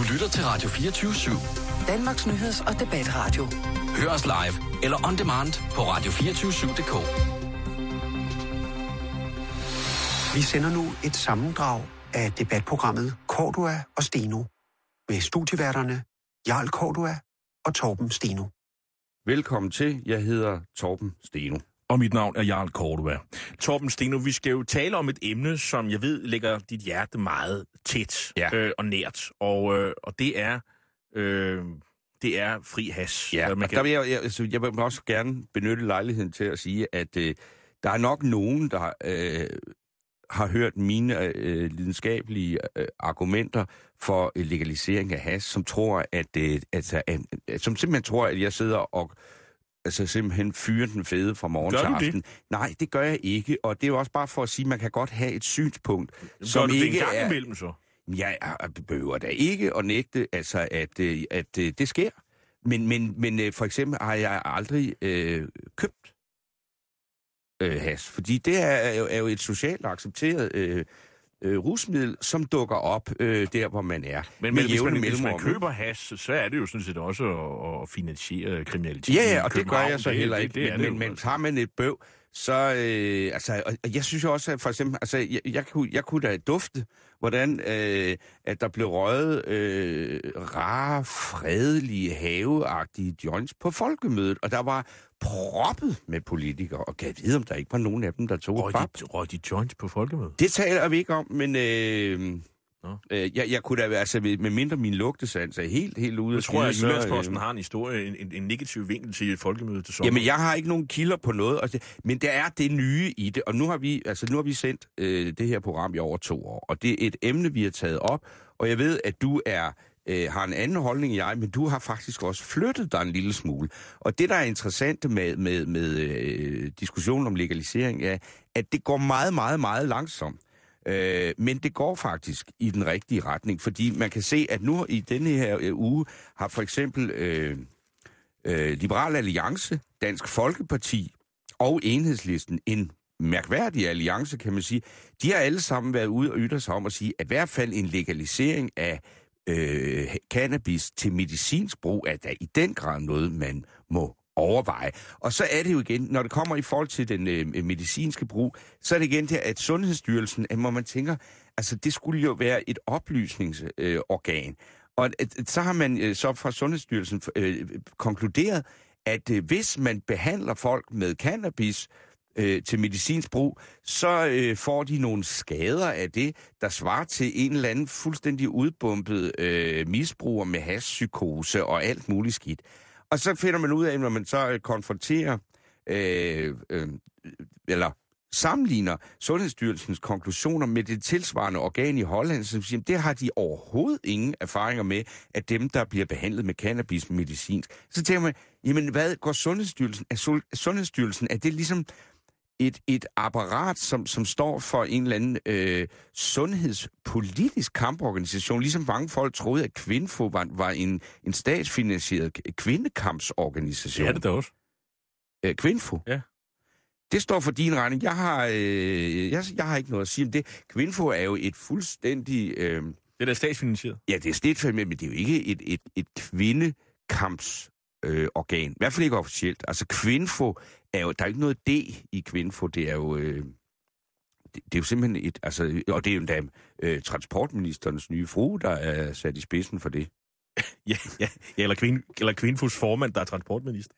lytter til Radio 24/7. Danmarks nyheds- og debatradio. Hør os live eller on demand på radio247.dk. Vi sender nu et sammendrag af debatprogrammet Cordua og Steno med studieværterne Jarl Cordua og Torben Steno. Velkommen til. Jeg hedder Torben Steno. Og mit navn er Jarl Cordua. Torben Steno, vi skal jo tale om et emne, som jeg ved ligger dit hjerte meget tæt og nært. Og det er fri hash. Ja, jeg vil også gerne benytte lejligheden til at sige, at der er nok nogen, der har hørt mine lidenskabelige argumenter for legalisering af hash, som tror, som simpelthen tror, at jeg sidder og simpelthen fyrer den fede fra morgen til aften. Det? Nej, det gør jeg ikke, og det er jo også bare for at sige, at man kan godt have et synspunkt, som ikke er... Gør du det en gang imellem så? Jeg behøver da ikke at nægte, at det sker. Men for eksempel har jeg aldrig købt hash, fordi det er jo et socialt accepteret rusmiddel, som dukker op der, hvor man er. Men hvis man køber hash, så er det jo sådan set også at finansiere kriminalitet. Ja, og det gør jeg så heller ikke. Men tager man et bøv, så... jeg synes jo også, at for eksempel... Jeg kunne da dufte, hvordan at der blev røget rare, fredelige, haveagtige joints på folkemødet, og der var proppet med politikere, og kan vide, om der ikke var nogen af dem, der tog et bab. Røg de joints på folkemødet? Det taler vi ikke om, men jeg kunne da, med mindre min lugtesans er helt ude. Jeg tror, at Jyllandsposten har en historie, en negativ vinkel til et folkemøde til sommer. Jamen, jeg har ikke nogen kilder på noget, men der er det nye i det, og nu har vi sendt det her program i over 2 år, og det er et emne, vi har taget op, og jeg ved, at du har en anden holdning end jeg, men du har faktisk også flyttet dig en lille smule. Og det, der er interessant med diskussionen om legalisering, er, at det går meget, meget, meget langsomt. Men det går faktisk i den rigtige retning, fordi man kan se, at nu i denne her uge har for eksempel Liberal Alliance, Dansk Folkeparti og Enhedslisten, en mærkværdig alliance, kan man sige, de har alle sammen været ude og ytre sig om at sige, at i hvert fald en legalisering af cannabis til medicinsk brug er der i den grad noget, man må overveje. Og så er det jo igen, når det kommer i forhold til den medicinske brug, så er det igen det, at Sundhedsstyrelsen, hvor man tænker, altså det skulle jo være et oplysningsorgan. Og så har man så fra Sundhedsstyrelsen konkluderet, at hvis man behandler folk med cannabis til medicinsk brug, så får de nogle skader af det, der svarer til en eller anden fuldstændig udbumpet misbruger med hashpsykose og alt muligt skidt. Og så finder man ud af, når man så konfronterer eller sammenligner Sundhedsstyrelsens konklusioner med det tilsvarende organ i Holland, så siger, det har de overhovedet ingen erfaringer med, at dem, der bliver behandlet med cannabis medicinsk. Så tænker man, jamen hvad går Sundhedsstyrelsen? Sundhedsstyrelsen, er det ligesom et apparat, som står for en eller anden sundhedspolitisk kamporganisation, ligesom mange folk troede, at Kvinfo var en statsfinansieret kvindekampsorganisation. Ja, det er det også. Kvinfo? Ja. Det står for din regning. Jeg har ikke noget at sige om det. Kvinfo er jo et fuldstændig... Det er da statsfinansieret. Ja, det er statsfinansieret, men det er jo ikke et kvindekampsorgan. I hvert fald ikke officielt. Altså Kvinfo er jo... Der er ikke noget D i Kvinfo. Det er jo... det er jo simpelthen et... Altså, og det er jo endda transportministerens nye frue, der er sat i spidsen for det. Ja, eller Kvinfos formand, der er transportminister.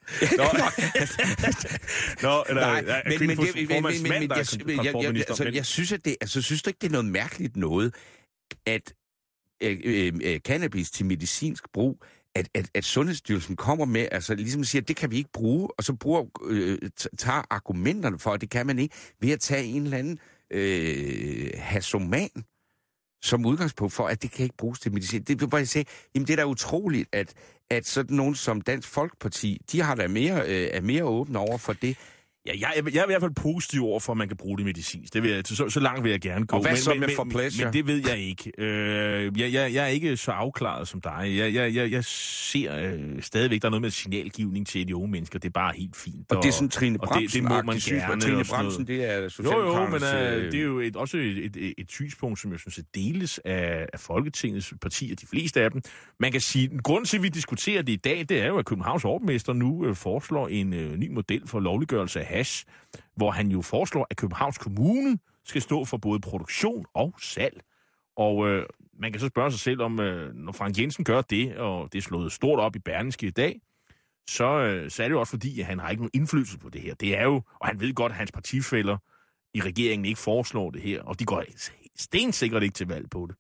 Jeg synes, at det... Altså, synes du ikke, det er noget mærkeligt noget, at cannabis til medicinsk brug, at Sundhedsstyrelsen kommer med, altså ligesom siger, det kan vi ikke bruge, og så tager argumenterne for, at det kan man ikke, ved at tage en eller anden hasoman som udgangspunkt for, at det kan ikke bruges til medicin. Det vil bare sige, jamen det er da utroligt, at sådan nogen som Dansk Folkeparti, de har da er mere åbne over for det. Ja, jeg er i hvert fald positiv over for, at man kan bruge det medicinsk. Det vil jeg, så langt vil jeg gerne gå. Og hvad så med for pleasure? Men det ved jeg ikke. Jeg er ikke så afklaret som dig. Jeg ser stadigvæk, der er noget med signalgivning til de unge mennesker. Det er bare helt fint. Og det er sådan Trine Bramsen. Det må man gerne. Trine Bramsen, det er socialdemokraternes... Jo, men det er jo også et synspunkt, som jeg synes deles af Folketingets partier, de fleste af dem. Man kan sige, at grunden til, at vi diskuterer det i dag, det er jo, at Københavns overborgmester nu foreslår en ny model for lovliggørelse af hash, hvor han jo foreslår, at Københavns Kommune skal stå for både produktion og salg. Og man kan så spørge sig selv om, når Frank Jensen gør det, og det er slået stort op i Berlingske i dag, så er det jo også fordi, at han har ikke nogen indflydelse på det her. Det er jo, og han ved godt, at hans partifæller i regeringen ikke foreslår det her, og de går stensikkert ikke til valg på det.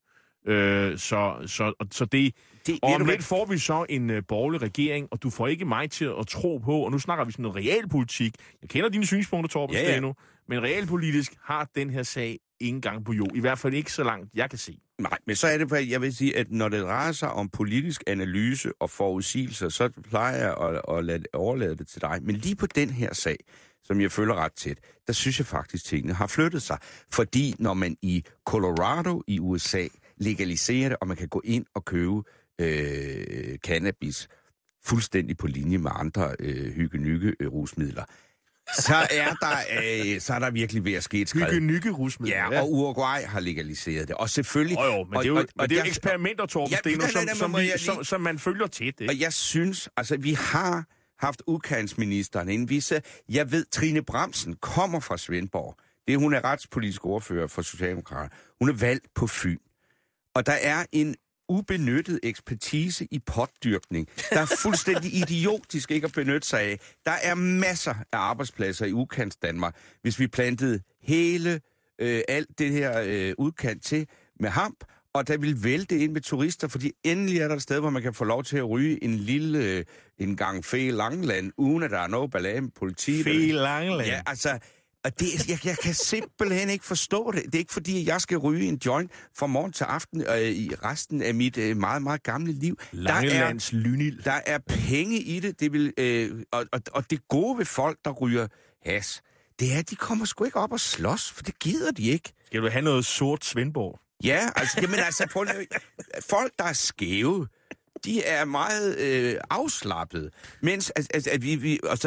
Så det og om lidt får vi så en borgerlig regering, og du får ikke mig til at tro på, og nu snakker vi sådan noget realpolitik. Jeg kender dine synspunkter, Torben Steno, men realpolitisk har den her sag ingen gang på jord. I hvert fald ikke så langt, jeg kan se. Nej, men så er det, jeg vil sige, at når det drejer sig om politisk analyse og forudsigelser, så plejer jeg at overlade det til dig. Men lige på den her sag, som jeg føler ret tæt, der synes jeg faktisk, at tingene har flyttet sig. Fordi når man i Colorado i USA legaliserer det, og man kan gå ind og købe cannabis fuldstændig på linje med andre hygge-nygge-rusmidler, så er der virkelig ved at ske et skred. Hygge-nygge-rusmidler. Ja, og Uruguay har legaliseret det. Og selvfølgelig... men det er jo eksperimenter, Torben Steno, som man følger tæt. Ikke? Og jeg synes, altså vi har haft udkantsministeren inden. Jeg ved, Trine Bramsen kommer fra Svendborg. Hun er retspolitisk ordfører for Socialdemokraterne. Hun er valgt på Fyn. Og der er en ubenyttet ekspertise i potdyrkning, der er fuldstændig idiotisk ikke at benytte sig af. Der er masser af arbejdspladser i udkants Danmark, hvis vi plantede hele alt det her udkant til med hamp, og der vil vælte ind med turister, fordi endelig er der et sted, hvor man kan få lov til at ryge en gang Fe Langeland, uden at der er noget ballade med politiet. Fe Langeland? Ja, altså... Og jeg kan simpelthen ikke forstå det. Det er ikke fordi, at jeg skal ryge en joint fra morgen til aften i resten af mit meget, meget gamle liv. Langelands lynild. Der er penge i det. Og det gode ved folk, der ryger hash, det er, at de kommer sgu ikke op og slås, for det gider de ikke. Skal du have noget sort Svendborg? Ja, altså folk, der er skæve, de er meget afslappede, mens det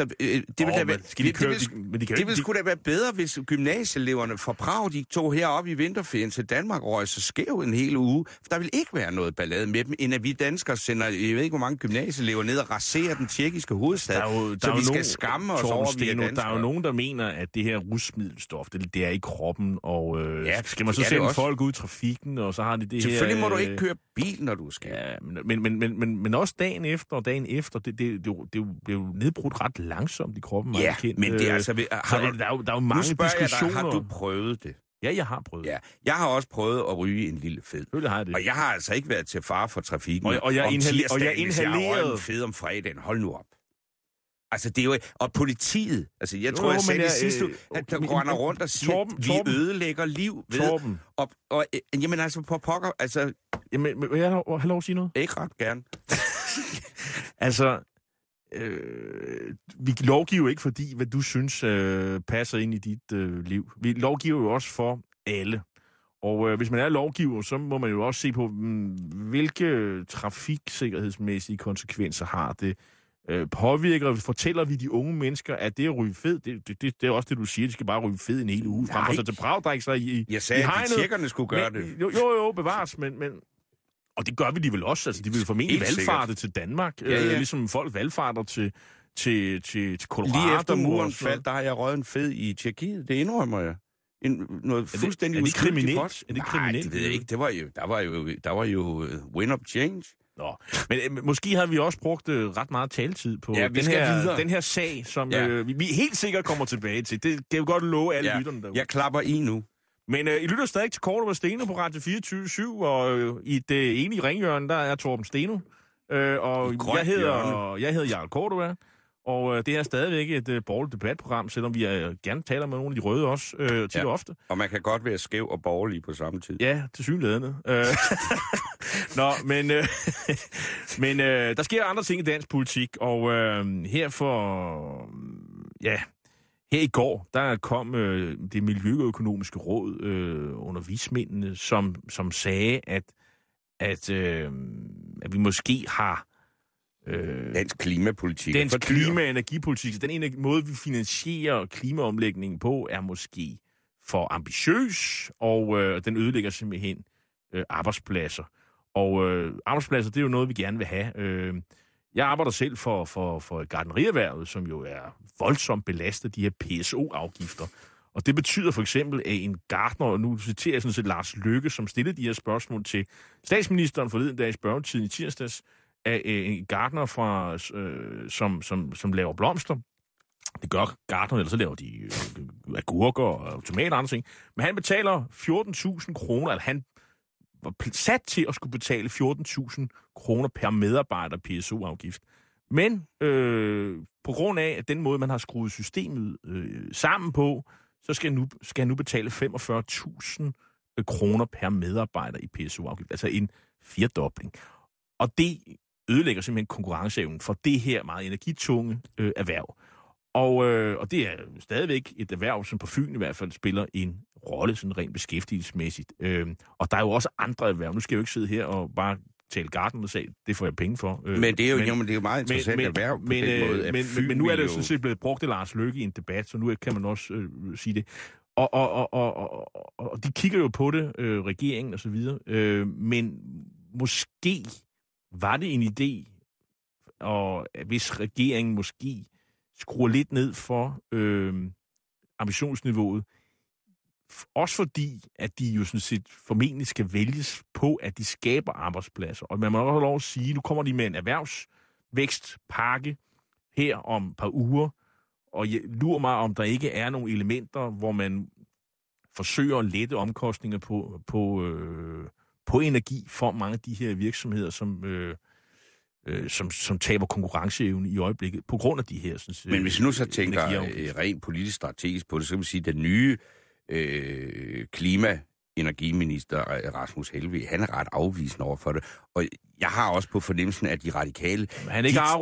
ville sgu da være bedre, hvis gymnasieeleverne fra Prag, de tog heroppe i vinterferien til Danmark og røg så skæv en hel uge, for der vil ikke være noget ballade med dem, end at vi danskere sender, jeg ved ikke hvor mange gymnasieelever ned og raserer den tjekkiske hovedstad, så vi skal skamme os over, vi er danskere. Der er jo nogen, der mener, at det her rusmiddelstof, det er i kroppen, og skal man så sende folk ud i trafikken, og så har de det her... Selvfølgelig må du ikke køre bil, når du skal. Ja, men også dagen efter, det blev jo nedbrudt ret langsomt i kroppen. Ja, men det er altså... der er jo mange diskussioner. Har du prøvet det? Ja, jeg har prøvet det. Ja, jeg har også prøvet at ryge en lille fed. Og jeg har altså ikke været til fare for trafikken. Og jeg inhalerede... Hvis jeg har en fed om fredagen, hold nu op. Altså, det er jo... Og politiet... Altså, jeg tror, jeg sagde det sidste uge, at der går rundt og siger, vi ødelægger liv ved... Jamen, altså, på pokker... Altså... Jamen, vil jeg have lov at sige noget? Ikke ret gerne. Altså... vi lovgiver ikke, fordi hvad du synes passer ind i dit liv. Vi lovgiver jo også for alle. Og hvis man er lovgiver, så må man jo også se på, hvilke trafiksikkerhedsmæssige konsekvenser har det. Fortæller vi de unge mennesker, at det at ryge fed, det er også det, du siger, de skal bare ryge fed en hel uge, frem for sig til Brav, sig i jeg sagde, at de tjekkerne skulle gøre det. Jo, bevares, men og det gør vi de vel også, altså de vil formentlig valgfarte til Danmark, ligesom folk valgfarter til Colorado. Lige efter muren faldt, der har jeg røget en fed i Tjekkiet, det indrømmer jeg. Noget fuldstændig uskyldigt pot. Er det kriminelt? Nej, det ved jeg ikke. Der var jo win of change. Nå, men måske har vi også brugt ret meget taletid på den her sag, som vi helt sikkert kommer tilbage til. Det kan jo godt love alle lytterne derude. Jeg klapper i nu. Men I lytter stadig til Kortrup og Steno på Radio 24/7, og i det enige ringhjørne, der er Torben Steno. Og jeg hedder Jarl Kortrup, og det er stadigvæk et borgerligt debatprogram, selvom vi gerne taler med nogle af de røde også tit og ofte. Og man kan godt være skæv og borgerlig på samme tid. Ja, tilsyneladende. Nå, men der sker andre ting i dansk politik, og her Her i går, der kom det Miljøøkonomiske Råd under vismændene, som sagde, at vi måske har dansk klimapolitik. Dansk klima- og energipolitik. Den måde, vi finansierer klimaomlægningen på, er måske for ambitiøs, og den ødelægger simpelthen arbejdspladser. Og arbejdspladser, det er jo noget, vi gerne vil have. Jeg arbejder selv for gartnerierhvervet, som jo er voldsomt belastet de her PSO-afgifter. Og det betyder for eksempel, at en gartner, og nu citerer jeg sådan set Lars Løkke, som stillede de her spørgsmål til statsministeren forleden dag i spørgetiden i tirsdags, af en gartner, som laver blomster. Det gør gartnerne, eller så laver de agurker og tomater og andre ting. Men han betaler 14.000 kroner, eller han var sat til at skulle betale 14.000 kroner per medarbejder PSO-afgift. Men på grund af, at den måde, man har skruet systemet sammen på, så skal han nu betale 45.000 kroner per medarbejder i PSO-afgift. Altså en firdobling. Og det ødelægger simpelthen konkurrenceevnen for det her meget energitunge erhverv. Og det er stadigvæk et erhverv, som på Fyn i hvert fald spiller en rolle, sådan rent beskæftigelsesmæssigt. Og der er jo også andre erhverv. Nu skal jeg jo ikke sidde her og bare tale gartnersag. Det får jeg penge for. Men det er jo meget interessant erhverv på den måde. Men nu er det jo sådan set blevet brugt af Lars Løkke i en debat, så nu kan man også sige det. Og de kigger jo på det, regeringen og så videre. Men måske var det en idé, og hvis regeringen måske skruer lidt ned for ambitionsniveauet, også fordi, at de jo sådan set formentlig skal vælges på, at de skaber arbejdspladser. Og man må også have lov at sige, nu kommer de med en erhvervsvækstpakke her om et par uger, og jeg lurer mig, om der ikke er nogle elementer, hvor man forsøger at lette omkostninger på energi for mange af de her virksomheder, som taber konkurrenceevne i øjeblikket på grund af de her sådan, men hvis vi nu så tænker rent politisk strategisk på det, så vil vi sige, at den nye klima-energiminister Rasmus Helveg, han er ret afvisende over for det. Og jeg har også på fornemmelsen, at de radikale... Han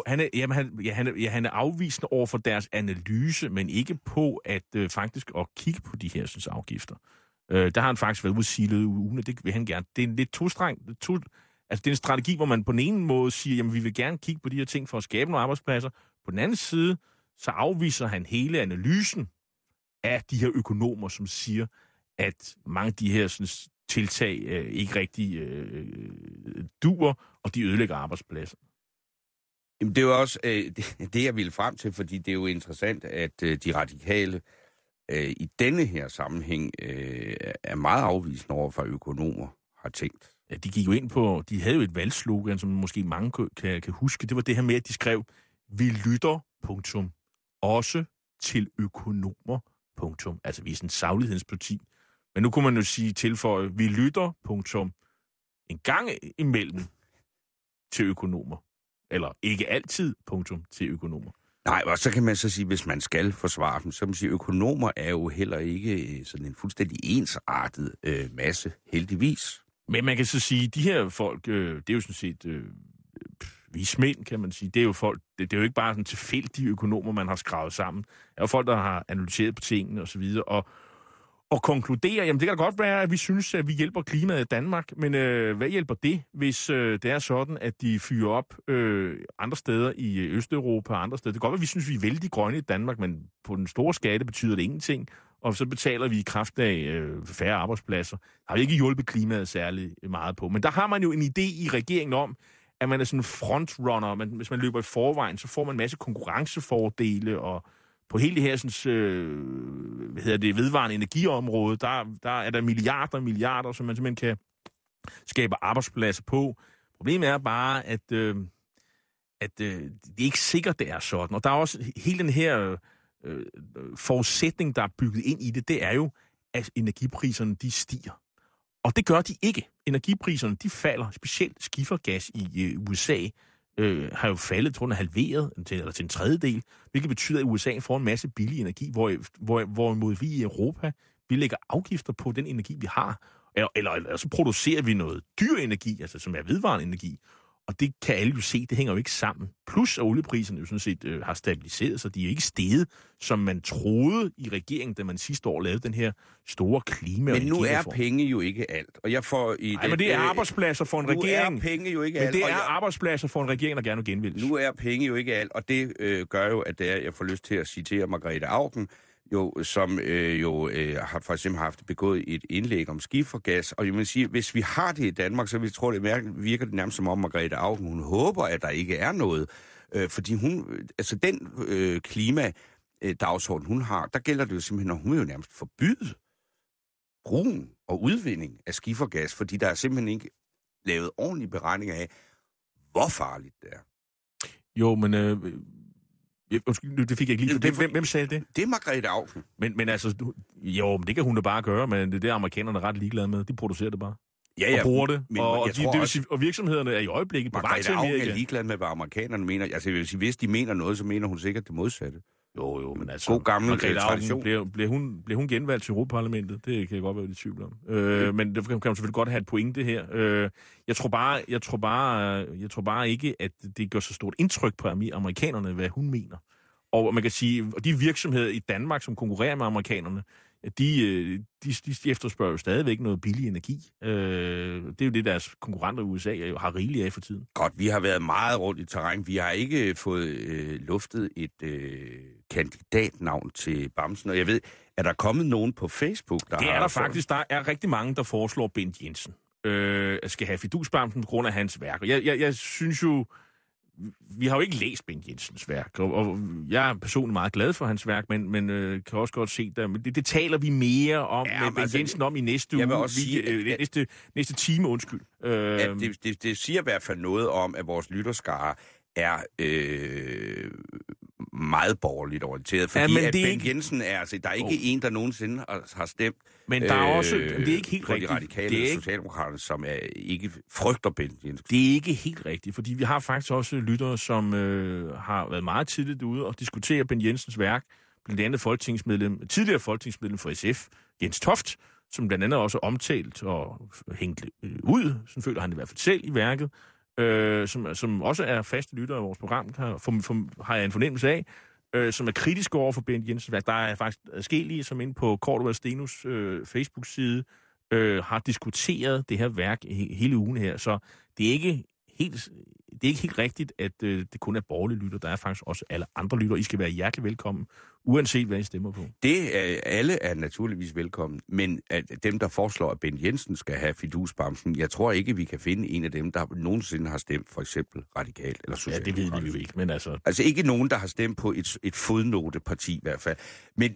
er afvisende over for deres analyse, men ikke på at faktisk at kigge på de her synes, afgifter. Der har han faktisk været ude at sige lidt ugen, og det vil han gerne. Det er en lidt altså det er en strategi, hvor man på den ene måde siger, jamen vi vil gerne kigge på de her ting for at skabe nogle arbejdspladser. På den anden side, så afviser han hele analysen af de her økonomer, som siger, at mange af de her sådan, tiltag ikke rigtig duer, og de ødelægger arbejdspladser. Jamen, det er jo også det, jeg ville frem til, fordi det er jo interessant, at de radikale i denne her sammenhæng er meget afvisende over for økonomer har tænkt. Ja, de gik jo ind på, de havde jo et valgslogan, som måske mange kan huske. Det var det her med, at de skrev, vi lytter, punktum, også til økonomer, punktum. Altså, vi er sådan en saglighedsparti. Men nu kunne man jo sige tilføje, vi lytter, punktum, en gang imellem til økonomer. Eller ikke altid, punktum, til økonomer. Nej, og så kan man så sige, hvis man skal forsvare dem, så kan man sige, økonomer er jo heller ikke sådan en fuldstændig ensartet masse, heldigvis. Men man kan så sige, de her folk, det er jo sådan set vismænd, kan man sige. Det er jo folk, det er jo ikke bare sådan tilfældige økonomer, man har skravet sammen. Det er jo folk, der har analyseret på tingene og så videre, og konkluderer, jamen det kan da godt være, at vi synes, at vi hjælper klimaet i Danmark, men hvad hjælper det, hvis det er sådan, at de fyrer op andre steder i Østeuropa og andre steder? Det kan godt være, at vi synes, vi er vældig grønne i Danmark, men på den store skala betyder det ingenting, og så betaler vi i kraft af færre arbejdspladser. Har vi ikke hjulpet klimaet særlig meget på. Men der har man jo en idé i regeringen om, at man er sådan en frontrunner. Hvis man løber i forvejen, så får man en masse konkurrencefordele, og på hele det her sådan, vedvarende energiområde, der er der milliarder, som man simpelthen kan skabe arbejdspladser på. Problemet er bare, at det er ikke sikkert, det er sådan. Og der er også hele den her forudsætning, der er bygget ind i det, det er jo, at energipriserne, de stiger. Og det gør de ikke. Energipriserne, de falder. Specielt skifergas i USA har jo faldet, tror jeg, halveret til en tredjedel, hvilket betyder, at USA får en masse billig energi, hvorimod vi i Europa, vi lægger afgifter på den energi, vi har. Eller så producerer vi noget dyr energi, altså som er vedvarende energi. Og det kan alle jo se, det hænger jo ikke sammen. Plus at oliepriserne jo sådan set har stabiliseret sig. De er jo ikke steget, som man troede i regeringen, da man sidste år lavede den her store klima- og Men nu er penge jo ikke alt. Og jeg får i men det er arbejdspladser for en regering. Nu er penge jo ikke alt. Men det er arbejdspladser for en regering, der gerne vil genvælges. Nu er penge jo ikke alt, og det gør jo, at jeg får lyst til at citere Margrethe Auken, som har for eksempel haft begået et indlæg om skifergas. Og jeg vil sige, hvis vi har det i Danmark, så vil jeg tro, det virker det nærmest som om Margrethe Auken, hun håber, at der ikke er noget. Fordi den klimadagsorden, hun har, der gælder det jo simpelthen, at hun vil jo nærmest forbyde brugen og udvinding af skifergas, fordi der er simpelthen ikke lavet ordentlige beregninger af, hvor farligt det er. Jo, men undskyld, det fik jeg ikke lige. Hvem sagde det? Det er Margrethe Auken. Men altså, jo, det kan hun da bare gøre, men det er amerikanerne ret ligeglade med. De producerer det bare. Ja, og bruger det. Men Og virksomhederne er i øjeblikket på vej til Margrethe Auken er ligeglad med, hvad amerikanerne mener. Altså, jeg vil sige, hvis de mener noget, så mener hun sikkert det modsatte. Jo, men altså... God gammel tradition. Bliver hun genvalgt til Europaparlamentet? Det kan jeg godt være lidt i tvivl om. Men det kan man selvfølgelig godt have et pointe her. Jeg tror bare ikke, at det gør så stort indtryk på amerikanerne, hvad hun mener. Og man kan sige, at de virksomheder i Danmark, som konkurrerer med amerikanerne, de efterspørger jo stadigvæk noget billig energi. Det er jo det, deres konkurrenter i USA har rigeligt af for tiden. Godt, vi har været meget rundt i terræn. Vi har ikke fået luftet et kandidatnavn til Bamsen. Og jeg ved, er der kommet nogen på Facebook, der det er der faktisk. Der er rigtig mange, der foreslår Bent Jensen. Skal have Fidus-Bamsen på grund af hans værk. Og jeg synes jo... Vi har jo ikke læst Bent Jensens værk, og jeg er personligt meget glad for hans værk, men kan også godt se, det taler vi mere om med Bent Jensen om i næste uge. Også sige, næste time, undskyld. Det siger i hvert fald noget om, at vores lytterskare er meget borgerligt orienteret, fordi at Bent Jensen er, altså, der er ikke en, der nogensinde har stemt. Men der er også, det er ikke helt rigtigt. De radikale socialdemokraterne, som ikke frygter Bent Jensen. Det er ikke helt rigtigt, fordi vi har faktisk også lyttere, som har været meget tidligt ude og diskutere Bent Jensens værk, blandt andet tidligere folketingsmedlem for SF, Jens Toft, som blandt andet også omtalt og hængt ud, sådan føler han i hvert fald selv i værket, som også er faste lyttere af vores program, har jeg en fornemmelse af, som er kritisk over for Bent Jensens værk. Der er faktisk adskillige, som inde på Cordua Stenos Facebook-side har diskuteret det her værk hele ugen her, så det er ikke helt rigtigt, at det kun er borgerlige lytter. Der er faktisk også alle andre lytter. I skal være hjertelig velkommen, uanset hvad I stemmer på. Alle er naturligvis velkommen, men at dem, der foreslår, at Bent Jensen skal have Fidus-Bamsen, jeg tror ikke, vi kan finde en af dem, der nogensinde har stemt for eksempel radikalt eller socialdemokratisk. Ja, det ved vi jo ikke, men altså... Altså ikke nogen, der har stemt på et fodnoteparti i hvert fald. Men...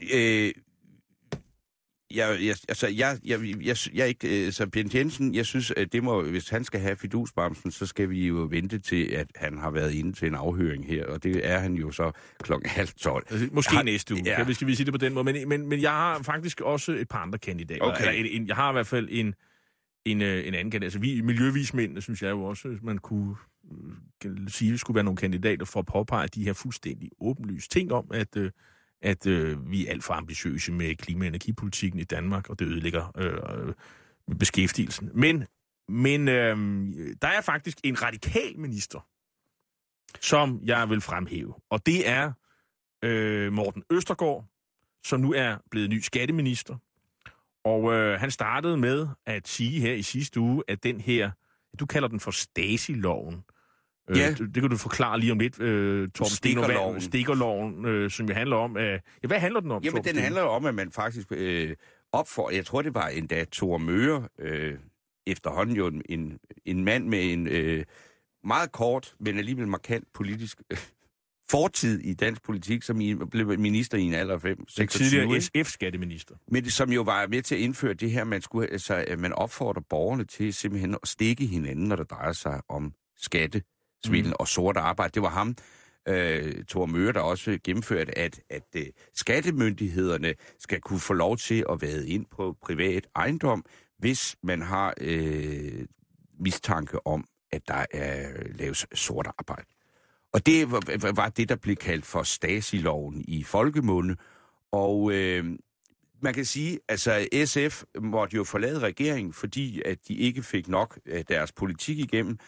Bent Jensen, jeg synes, at det må, hvis han skal have Fidus-Bamsen, så skal vi jo vente til, at han har været inde til en afhøring her, og det er han jo så 11:30. Altså, måske næste uge, ja. Skal vi sige det på den måde. Men jeg har faktisk også et par andre kandidater. Okay. Jeg har i hvert fald en anden kandidat. Altså vi miljøvismændene, synes jeg jo også, man kunne sige, skulle være nogle kandidater for at påpege de her fuldstændig åbenlyse ting om, at vi er alt for ambitiøse med klima- og energipolitikken i Danmark, og det ødelægger beskæftigelsen. Men der er faktisk en radikal minister, som jeg vil fremhæve, og det er Morten Østergaard, som nu er blevet ny skatteminister. Og han startede med at sige her i sidste uge, at den her, du kalder den for Stasi-loven. Ja. Det kan du forklare lige om lidt, Torben. Stikkerloven, som jo handler om... hvad handler den om? Jamen, den handler om, at man faktisk jeg tror, det var endda Thor Møre, efterhånden jo en mand med en meget kort, men alligevel markant politisk fortid i dansk politik, som blev minister i en alder af 26. Tidligere SF-skatteminister. Men som jo var med til at indføre det her, man opfordrer borgerne til simpelthen at stikke hinanden, når der drejer sig om skattesvindel og sort arbejde. Det var ham, Thor Møre, der også gennemførte, at skattemyndighederne skal kunne få lov til at vade ind på privat ejendom, hvis man har mistanke om, at der laves sort arbejde. Og det var det, der blev kaldt for Stasi-loven i folkemunde. Og man kan sige, altså SF måtte jo forlade regeringen, fordi at de ikke fik nok af deres politik igennem.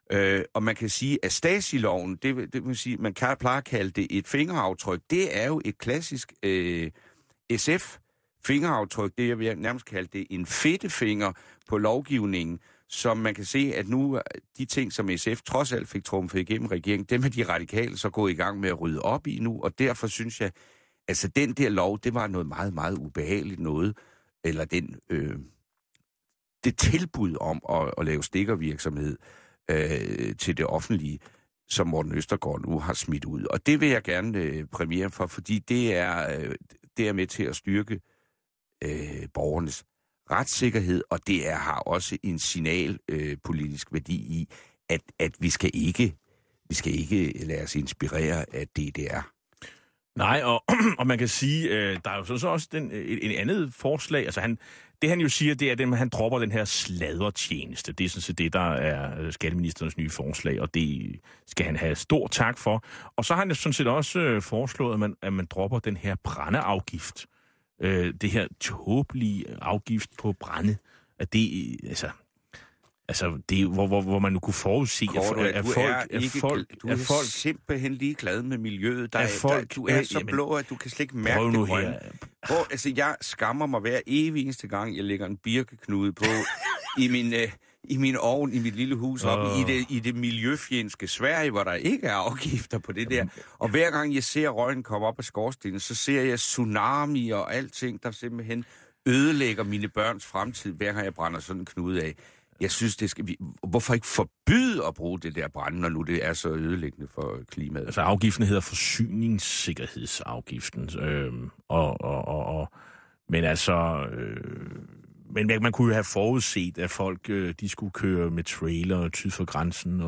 Og man kan sige, at Stasi-loven, det vil sige, man kan pleje at kalde det et fingeraftryk. Det er jo et klassisk SF-fingeraftryk. Det jeg vil nærmest kalde det en fedtefinger på lovgivningen, som man kan se, at nu de ting, som SF trods alt fik trumfet igennem regeringen, dem er de radikale så gået i gang med at rydde op i nu, og derfor synes jeg, altså den der lov, det var noget meget, meget ubehageligt noget, eller det tilbud om at lave stikkervirksomhed til det offentlige, som Morten Østergaard nu har smidt ud. Og det vil jeg gerne præmiere for, fordi det er med til at styrke borgernes retssikkerhed, og det har også en signalpolitisk værdi i, at vi skal ikke lade os inspirere af DDR. Nej, og man kan sige, der er jo så også en andet forslag, altså det han jo siger, det er, at han dropper den her sladretjeneste. Det er sådan set det, der er skatteministerens nye forslag, og det skal han have stor tak for. Og så har han jo sådan set også foreslået, at man dropper den her brændeafgift. Det her tåbelige afgift på brænde. At det, altså det, hvor man nu kunne forudse, du er simpelthen ligeglad med miljøet. Du er så blå, at du kan slet ikke mærke det grønne. Jeg skammer mig hver evig eneste gang, jeg lægger en birkeknude på i min ovn, i mit lille hus, op i det miljøfjendske Sverige, hvor der ikke er afgifter på det der. Og hver gang jeg ser røgen komme op af skorstenen, så ser jeg tsunami og alting, der simpelthen ødelægger mine børns fremtid, hver gang jeg brænder sådan en knude af. Jeg synes, hvorfor ikke forbyde at bruge det der brænde, når nu det er så ødelæggende for klimaet? Altså afgiften hedder forsyningssikkerhedsafgiften, men man kunne jo have forudset, at folk de skulle køre med trailer syd for grænsen,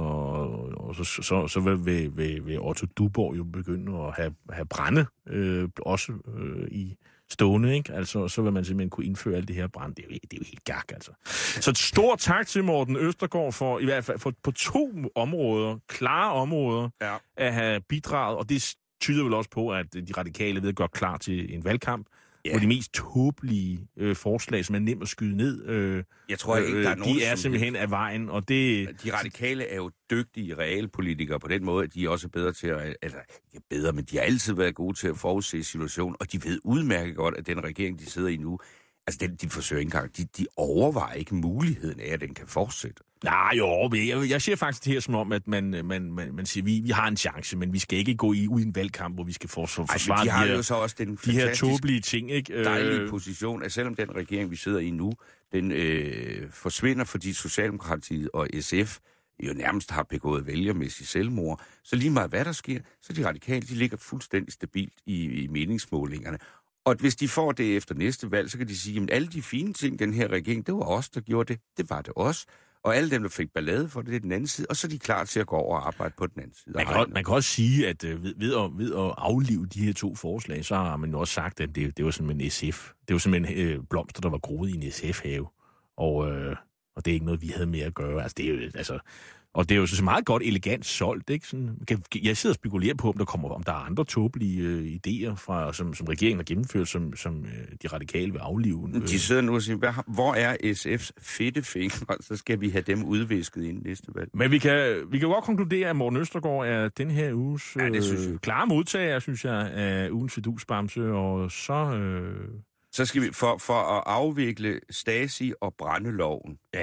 og så vil Otto Duborg jo begynde at have brænde også i stående, ikke? Altså, så vil man simpelthen kunne indføre alt det her brand. Det er jo helt gak, altså. Så et stort tak til Morten Østergaard for, i hvert fald på 2 områder, klare områder, at have bidraget, og det tyder vel også på, at de radikale ved godt klar til en valgkamp, hvor de mest tåbelige forslag, som er nemt at skyde ned, jeg tror ikke, der er nogen, de er simpelthen af vejen, og det... De radikale er jo dygtige realpolitikere på den måde, at de er også bedre til at... Altså, ikke bedre, men de har altid været gode til at forudse situationen, og de ved udmærket godt, at den regering, de sidder i nu, altså de forsøger ikke engang, de overvejer ikke muligheden af, at den kan fortsætte. Nej, jo, jeg siger faktisk det her som om, at man siger, vi har en chance, men vi skal ikke gå ud i en valgkamp, hvor vi skal forsvare de har jo så også den de her tåbelige ting, ikke? Dejlige position, at selvom den regering, vi sidder i nu, den forsvinder, fordi Socialdemokratiet og SF jo nærmest har begået vælgermæssigt selvmord, så lige meget hvad der sker, så de radikale, de ligger fuldstændig stabilt i meningsmålingerne. Og hvis de får det efter næste valg, så kan de sige, at alle de fine ting, den her regering, det var os, der gjorde det. Det var det også. Og alle dem, der fik ballade for det, er den anden side, og så er de klar til at gå over og arbejde på den anden side. Man kan også sige, at ved at aflive de her 2 forslag, så har man jo også sagt, at det var simpelthen en SF. Det var simpelthen blomster, der var groet i en SF-have. Og det er ikke noget, vi havde med at gøre. Altså, det er jo, og det er jo så meget godt elegant solgt, ikke? Sådan, jeg sidder og spekulerer på, om der er andre tåbelige idéer, som regeringen har gennemført, som de radikale vil aflive. De sidder nu og siger, hvor er SF's fedtefinger? Så skal vi have dem udvisket inden næste valg. Men vi kan godt konkludere, at Morten Østergaard er den her uges klare modtager, synes jeg, af ugens fidusbamse, og så skal vi for at afvikle Stasi og brændeloven. Ja.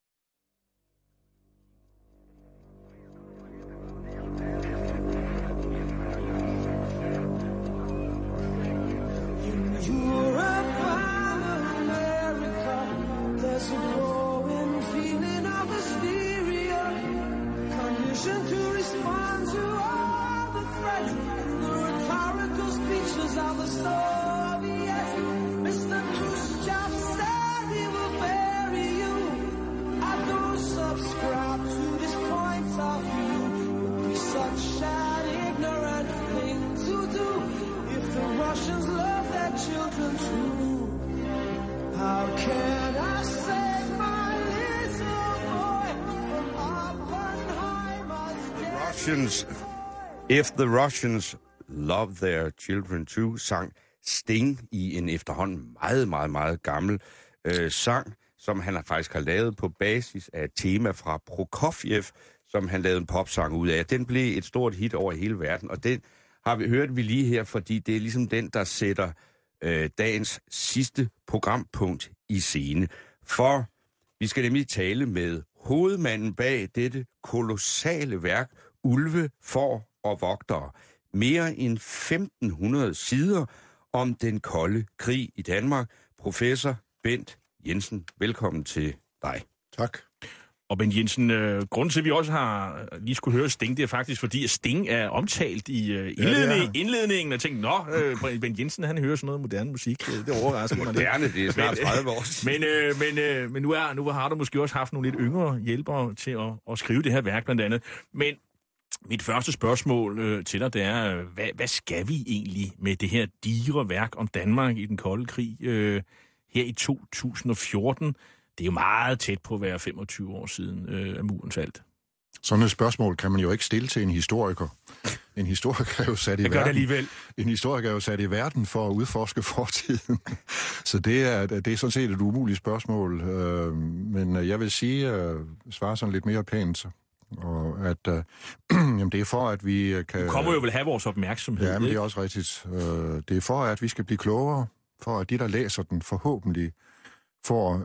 If the Russians love their children too, sang Sting i en efterhånden meget, meget, meget gammel sang, som han faktisk har lavet på basis af et tema fra Prokofjev, som han lavede en popsang ud af. Den blev et stort hit over hele verden, og den hørt vi lige her, fordi det er ligesom den, der sætter dagens sidste programpunkt i scene. For vi skal nemlig tale med hovedmanden bag dette kolossale værk, Ulve, Får og Vogtere. Mere end 1500 sider om den kolde krig i Danmark. Professor Bent Jensen, velkommen til dig. Tak. Og Bent Jensen, grunden til, at vi også har lige skulle høre Sting, det er faktisk fordi, at Sting er omtalt i indledningen, og tænkte, Bent Jensen, han hører sådan noget moderne musik. Det overrasker mig. Moderne, det er snart 30 år. Men nu har du måske også haft nogle lidt yngre hjælpere til at skrive det her værk, blandt andet. Men mit første spørgsmål til dig, det er, hvad skal vi egentlig med det her digre værk om Danmark i den kolde krig her i 2014? Det er jo meget tæt på at være 25 år siden af muren faldt. Sådan et spørgsmål kan man jo ikke stille til en historiker. En historiker er jo sat i verden. Alligevel. En historiker er jo sat i verden for at udforske fortiden. Så det er sådan set et umuligt spørgsmål. Men jeg vil svare sådan lidt mere pænt. Og at jamen det er for, at vi kan... Du kommer jo vel have vores opmærksomhed. Ja, men det er også rigtigt. Det er for, at vi skal blive klogere. For at de, der læser den, forhåbentlig får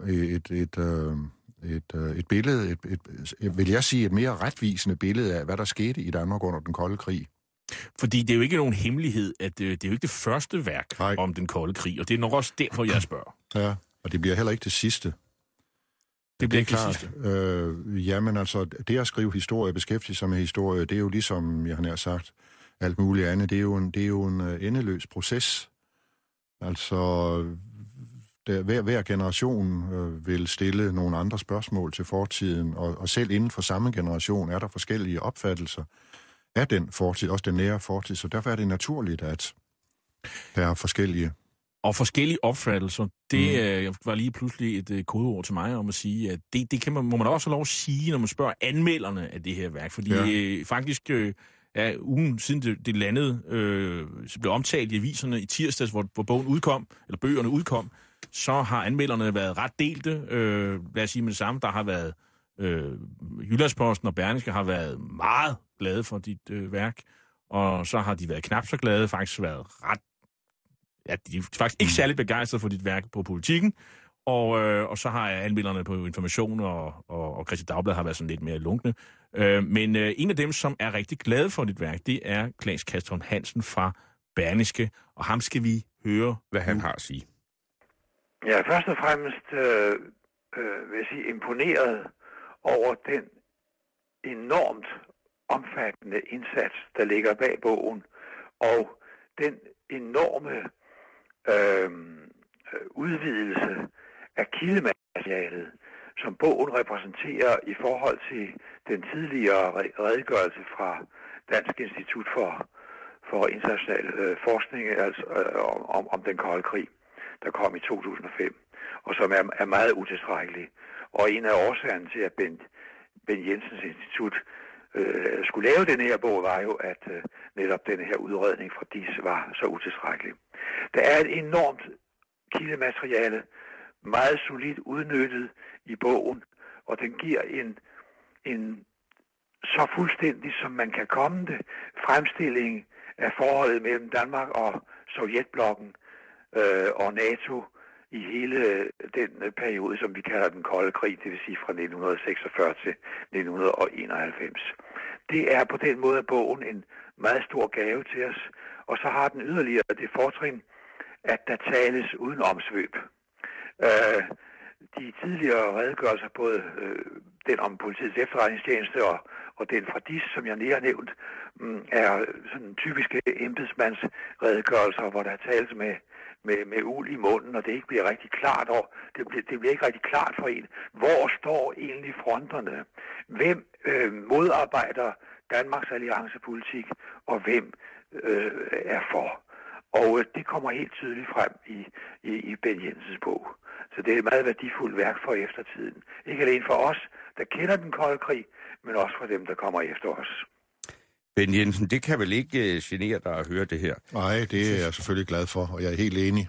et billede, vil jeg sige, et mere retvisende billede af, hvad der skete i Danmark under den kolde krig. Fordi det er jo ikke nogen hemmelighed, at det er jo ikke det første værk om den kolde krig, og det er nok også derfor, jeg spørger. Ja, og det bliver heller ikke det sidste. Det bliver ikke det sidste. Jamen altså, det at skrive historie, beskæftige sig med historie, det er jo ligesom, jeg har nær sagt, alt muligt andet. Det er jo en endeløs proces. Altså, hver generation vil stille nogle andre spørgsmål til fortiden, og selv inden for samme generation er der forskellige opfattelser af den fortid, også den nære fortid, så derfor er det naturligt, at der er forskellige. Og forskellige opfattelser, det var lige pludselig et kodeord til mig om at sige, at det må man også have lov at sige, når man spørger anmelderne af det her værk, fordi faktisk ugen siden det landede, blev omtalt i aviserne i tirsdags, hvor bogen udkom, eller bøgerne udkom, så har anmelderne været ret delte. Lad os sige med det samme, der har været Jyllandsposten og Berlingske har været meget glade for dit værk, og så har de været knap så glade, faktisk været ret... Ja, de er faktisk ikke særlig begejstrede for dit værk på Politikken, og så har anmelderne på Information og Kristi Dagblad har været sådan lidt mere lunkne. Men en af dem, som er rigtig glade for dit værk, det er Claes Castron Hansen fra Berlingske, og ham skal vi høre, hvad han har at sige. Jeg er først og fremmest vil jeg sige, imponeret over den enormt omfattende indsats, der ligger bag bogen, og den enorme udvidelse af kildematerialet, som bogen repræsenterer i forhold til den tidligere redegørelse fra Dansk Institut for International Forskning, altså om den kolde krig, der kom i 2005, og som er meget utilstrækkelig. Og en af årsagerne til, at Bent Jensens Institut skulle lave den her bog, var jo, at netop denne her udredning fra DIS var så utilstrækkelig. Der er et enormt kildemateriale, meget solidt udnyttet i bogen, og den giver en så fuldstændig, som man kan komme det, fremstilling af forholdet mellem Danmark og Sovjetblokken og NATO i hele den periode, som vi kalder den kolde krig, det vil sige fra 1946 til 1991. Det er på den måde bogen en meget stor gave til os, og så har den yderligere det fortrin, at der tales uden omsvøb. De tidligere redegørelser, både den om politiets efterretningstjeneste og den fra DIS, som jeg lige har nævnt, er sådan typiske embedsmandsredegørelser, hvor der tales med uld i munden, og det ikke bliver rigtig klart, og det bliver ikke rigtig klart for en, hvor står egentlig fronterne? Hvem modarbejder Danmarks alliancepolitik, og hvem er for? Og det kommer helt tydeligt frem i Bent Jensens bog. Så det er et meget værdifuldt værk for eftertiden. Ikke alene for os, der kender den kolde krig, men også for dem, der kommer efter os. Ben Jensen, det kan vel ikke genere dig at høre det her? Nej, det er jeg selvfølgelig glad for, og jeg er helt enig.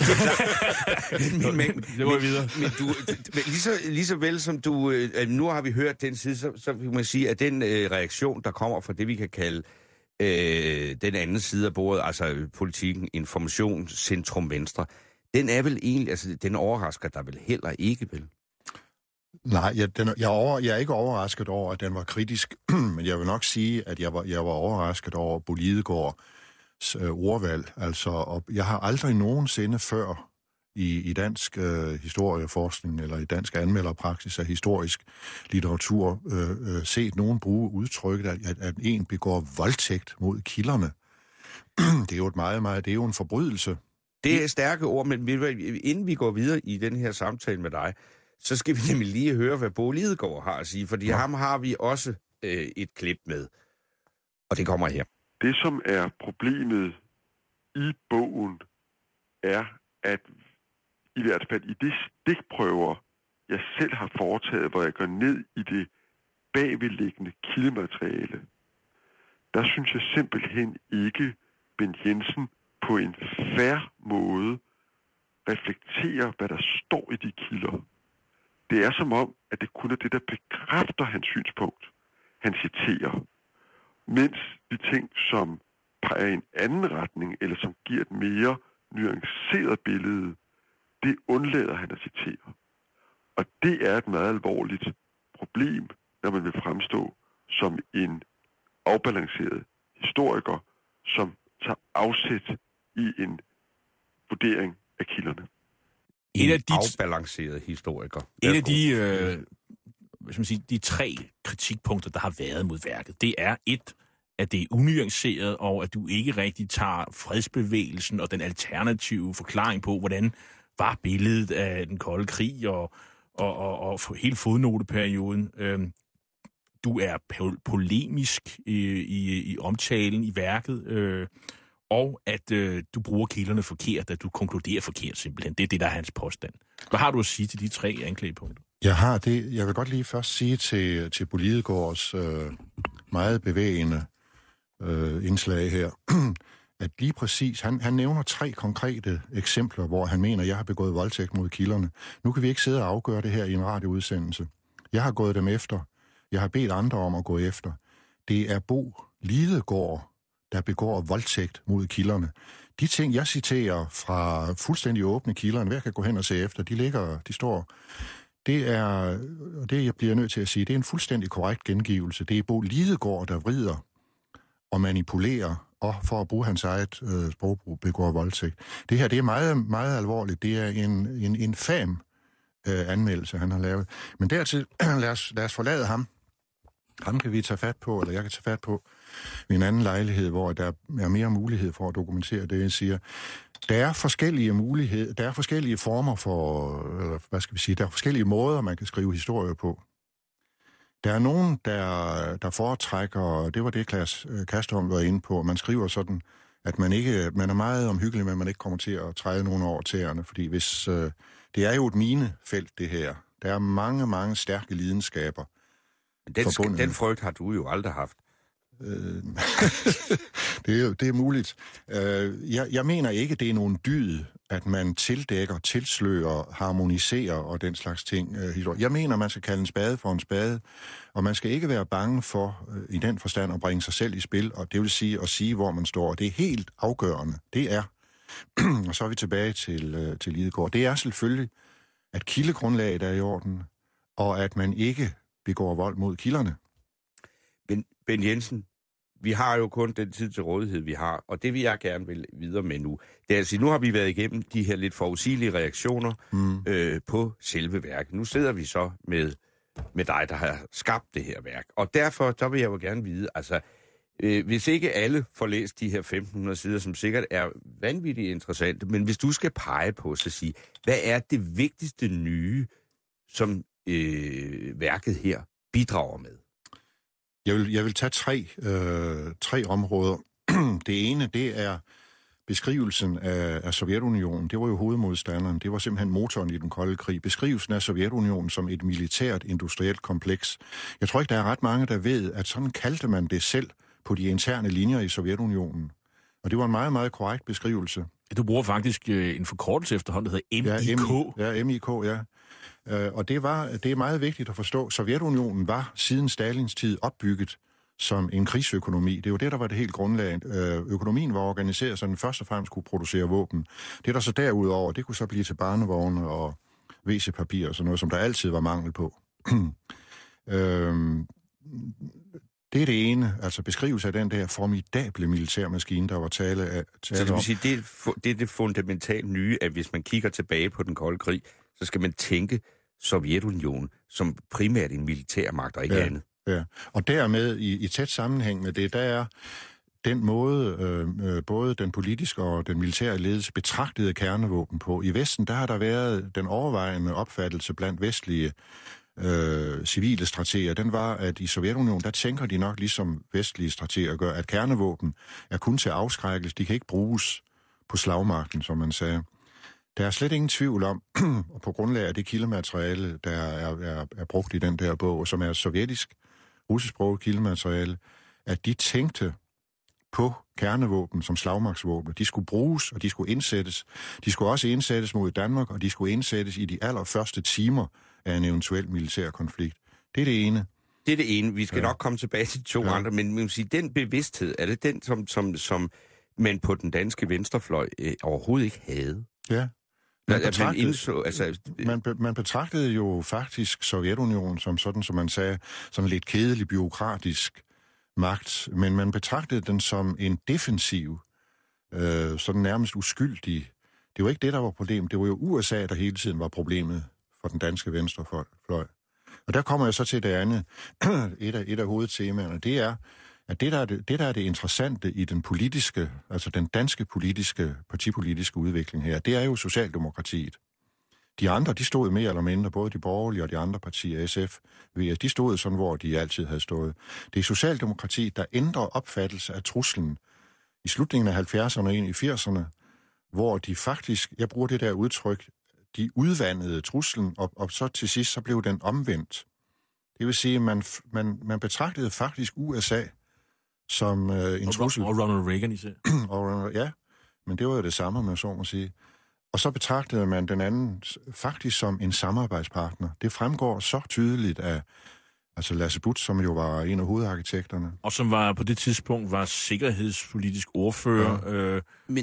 Det var videre. Men du, lige så vel som du... nu har vi hørt den side, så vil man sige, at den reaktion, der kommer fra det, vi kan kalde den anden side af bordet, altså politikken, information, centrum, venstre, den er vel egentlig... Altså, den overrasker dig vel heller ikke, vel? Nej, jeg er ikke overrasket over, at den var kritisk, men jeg vil nok sige, at jeg var overrasket over Bo Lidegaards ordvalg. Altså, og jeg har aldrig nogensinde før i dansk historieforskning eller i dansk anmelderpraksis af historisk litteratur set nogen bruge udtrykket, at en begår voldtægt mod kilderne. Det er jo det er jo en forbrydelse. Det er stærke ord, men inden vi går videre i den her samtale med dig, så skal vi nemlig lige høre, hvad Bo Lidegaard har at sige, fordi ham har vi også et klip med. Og det kommer her. Det, som er problemet i bogen, er, at i hvert fald i de stikprøver, jeg selv har foretaget, hvor jeg går ned i det bagvedliggende kildemateriale, der synes jeg simpelthen ikke, Ben Jensen på en fair måde reflekterer, hvad der står i de kilder. Det er som om, at det kun er det, der bekræfter hans synspunkt, han citerer. Mens de ting, som peger i en anden retning, eller som giver et mere nuanceret billede, det undlader han at citere. Og det er et meget alvorligt problem, når man vil fremstå som en afbalanceret historiker, som tager afsæt i en vurdering af kilderne. En afbalanceret historiker. En af de 3 kritikpunkter, der har været mod værket, det er 1, at det er unuanceret, og at du ikke rigtig tager fredsbevægelsen og den alternative forklaring på, hvordan var billedet af den kolde krig og hele fodnoteperioden. Du er polemisk i omtalen i værket, og at du bruger kilderne forkert, at du konkluderer forkert simpelthen. Det er det, der er hans påstand. Hvad har du at sige til de 3 anklagepunkter? Jeg vil godt lige først sige til Bo Lidegaards meget bevægende indslag her, at lige præcis, han nævner 3 konkrete eksempler, hvor han mener, at jeg har begået voldtægt mod kilderne. Nu kan vi ikke sidde og afgøre det her i en radioudsendelse. Jeg har gået dem efter. Jeg har bedt andre om at gå efter. Det er Bo Lidegaard, der begår voldtægt mod kilderne. De ting, jeg citerer fra fuldstændig åbne kilder, enhver kan gå hen og se efter, de står. Det jeg bliver nødt til at sige, det er en fuldstændig korrekt gengivelse. Det er Bo Lidegaard, der vrider og manipulerer, og for at bruge hans eget sprogbrug, begår voldtægt. Det her, det er meget, meget alvorligt. Det er en infam anmeldelse, han har lavet. Men dertil, lad os forlade ham. Ham kan vi tage fat på, eller jeg kan tage fat på i en anden lejlighed, hvor der er mere mulighed for at dokumentere det, jeg siger. Der er forskellige muligheder, der er forskellige former for, eller hvad skal vi sige, der er forskellige måder, man kan skrive historier på. Der er nogen, der foretrækker, det var det, Claes Kastholm var inde på, man skriver sådan, at man er meget omhyggelig, men man ikke kommer til at træde nogen over tæerne, fordi hvis, det er jo et minefelt, det her. Der er mange, mange stærke lidenskaber. Den frygt har du jo aldrig haft. Det er muligt. Jeg mener ikke, det er nogen dyd, at man tildækker, tilslører, harmoniserer og den slags ting. Jeg mener, man skal kalde en spade for en spade, og man skal ikke være bange for, i den forstand, at bringe sig selv i spil, og det vil sige at sige, hvor man står. Det er helt afgørende. Det er. Og så er vi tilbage til Lidegaard. Det er selvfølgelig, at kildegrundlaget er i orden, og at man ikke begår vold mod kilderne. Ben Jensen, vi har jo kun den tid til rådighed, vi har, og det vil jeg gerne vil videre med nu. Det er altså, nu har vi været igennem de her lidt forudsigelige reaktioner på selve værket. Nu sidder vi så med dig, der har skabt det her værk, og derfor der vil jeg jo gerne vide, altså, hvis ikke alle får læst de her 1500 sider, som sikkert er vanvittigt interessante, men hvis du skal pege på, så sige, hvad er det vigtigste nye, som værket her bidrager med? Jeg vil tage tre områder. Det ene, det er beskrivelsen af Sovjetunionen. Det var jo hovedmodstanderen. Det var simpelthen motoren i den kolde krig. Beskrivelsen af Sovjetunionen som et militært industrielt kompleks. Jeg tror ikke, der er ret mange, der ved, at sådan kaldte man det selv på de interne linjer i Sovjetunionen. Og det var en meget, meget korrekt beskrivelse. Du bruger faktisk en forkortelse efterhånden, der hedder MIK. Ja. Og det er meget vigtigt at forstå. Sovjetunionen var siden Stalins tid opbygget som en krigsøkonomi. Det er jo det, der var det helt grundlag. Økonomien var organiseret, så den først og fremmest kunne producere våben. Det der så derudover, det kunne så blive til barnevogne og WC-papir og sådan noget, som der altid var mangel på. Det er det ene, altså beskrivelse af den der formidable militærmaskine, der var tale om. Så det vil sige, det er det fundamentalt nye, at hvis man kigger tilbage på den kolde krig, så skal man tænke Sovjetunionen som primært en militærmagt og ikke andet. Ja, og dermed i tæt sammenhæng med det, der er den måde, både den politiske og den militære ledelse betragtede kernevåben på. I Vesten, der har der været den overvejende opfattelse blandt vestlige civile strateger, den var, at i Sovjetunionen, der tænker de nok ligesom vestlige strateger gør, at kernevåben er kun til afskrækkelse, de kan ikke bruges på slagmarken, som man sagde. Der er slet ingen tvivl om, og på grundlag af det kildemateriale, der er brugt i den der bog, som er sovjetisk, russisksproget kildemateriale, at de tænkte på kernevåben som slagmarksvåben. De skulle bruges, og de skulle indsættes. De skulle også indsættes mod Danmark, og de skulle indsættes i de allerførste timer af en eventuel militær konflikt. Det er det ene. Det er det ene. Vi skal nok komme tilbage til de to andre, men man sige, den bevidsthed, er det den, som man på den danske venstrefløj overhovedet ikke havde? Ja. Man betragtede jo faktisk Sovjetunionen som sådan, som man sagde, som en lidt kedelig, bureaukratisk magt, men man betragtede den som en defensiv, sådan nærmest uskyldig. Det var ikke det, der var problemet. Det var jo USA, der hele tiden var problemet for den danske venstrefløj. Og der kommer jeg så til det andet, et af hovedtemaerne, det er, at det der er det interessante i den politiske, altså den danske partipolitiske udvikling her, det er jo Socialdemokratiet. De andre, de stod mere eller mindre, både de borgerlige og de andre partier, SF, de stod sådan, hvor de altid havde stået. Det er Socialdemokratiet, der ændrer opfattelse af truslen i slutningen af 70'erne og ind i 80'erne, hvor de faktisk, jeg bruger det der udtryk, de udvandede truslen, og så til sidst, så blev den omvendt. Det vil sige, at man betragtede faktisk USA som en trussel. Og Ronald Reagan især. Ja, men det var jo det samme, man så må sige. Og så betragtede man den anden faktisk som en samarbejdspartner. Det fremgår så tydeligt af Lasse Butt, som jo var en af hovedarkitekterne. Og som var på det tidspunkt var sikkerhedspolitisk ordfører,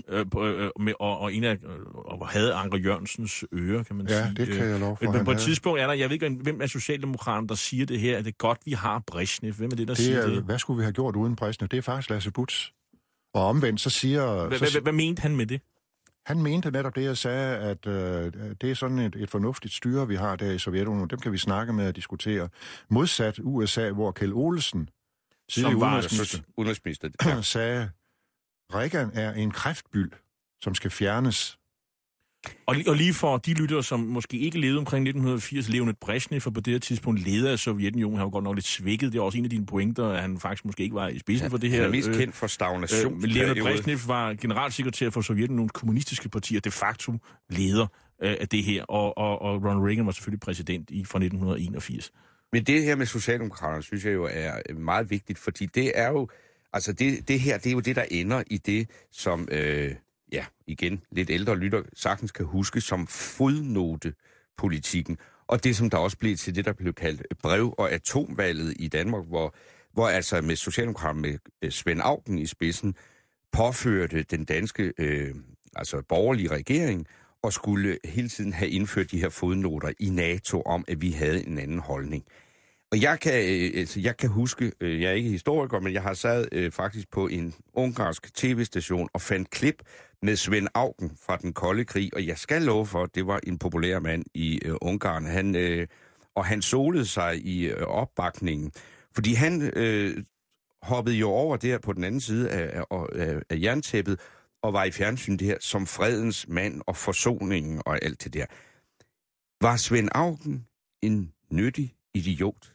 og en af og havde Anker Jørgensens øre, kan man sige. Ja, det kan jeg love for. Men på et tidspunkt er der, jeg ved ikke, hvem er Socialdemokraterne, der siger det her, at det er godt, vi har Brezhnev. Hvem er det, der siger det? Hvad skulle vi have gjort uden Brezhnev? Det er faktisk Lasse Butt. Og omvendt, så siger... Hvad mente han med det? Han mente netop det, jeg sagde, at det er sådan et fornuftigt styre, vi har der i Sovjetunionen. Dem kan vi snakke med og diskutere. Modsat USA, hvor Kjeld Olesen, som var udenrigsminister, sagde, Reagan er en kræftbyld, som skal fjernes. Og lige for de lyttere, som måske ikke levede omkring 1980, Leonid Brezhnev, for på det her tidspunkt leder af Sovjetunionen, han var godt nok lidt svækket. Det er også en af dine pointer, at han faktisk måske ikke var i spidsen for det her. Han er mest kendt for stagnation. Men Leonid Brezhnev var generalsekretær for Sovjetunionens kommunistiske partier, de facto leder af det her, og Ronald Reagan var selvfølgelig præsident fra 1981. Men det her med Socialdemokraterne, synes jeg jo er meget vigtigt, fordi det er jo, altså det her, det er jo det, der ender i det, som... igen, lidt ældre lytter sagtens kan huske som fodnotepolitikken. Og det, som der også blev til det, der blev kaldt brev- og atomvalget i Danmark, hvor altså med Socialdemokraterne med Svend Auken i spidsen påførte den danske borgerlige regering og skulle hele tiden have indført de her fodnoter i NATO om, at vi havde en anden holdning. Og jeg kan huske, jeg er ikke historiker, men jeg har sad faktisk på en ungarsk tv-station og fandt klip med Svend Auken fra den kolde krig, og jeg skal love for, at det var en populær mand i Ungarn. Han solede sig i opbakningen, fordi han hoppede jo over der på den anden side af jerntæppet, og var i fjernsyn det her som fredens mand og forsoningen og alt det der. Var Svend Auken en nyttig idiot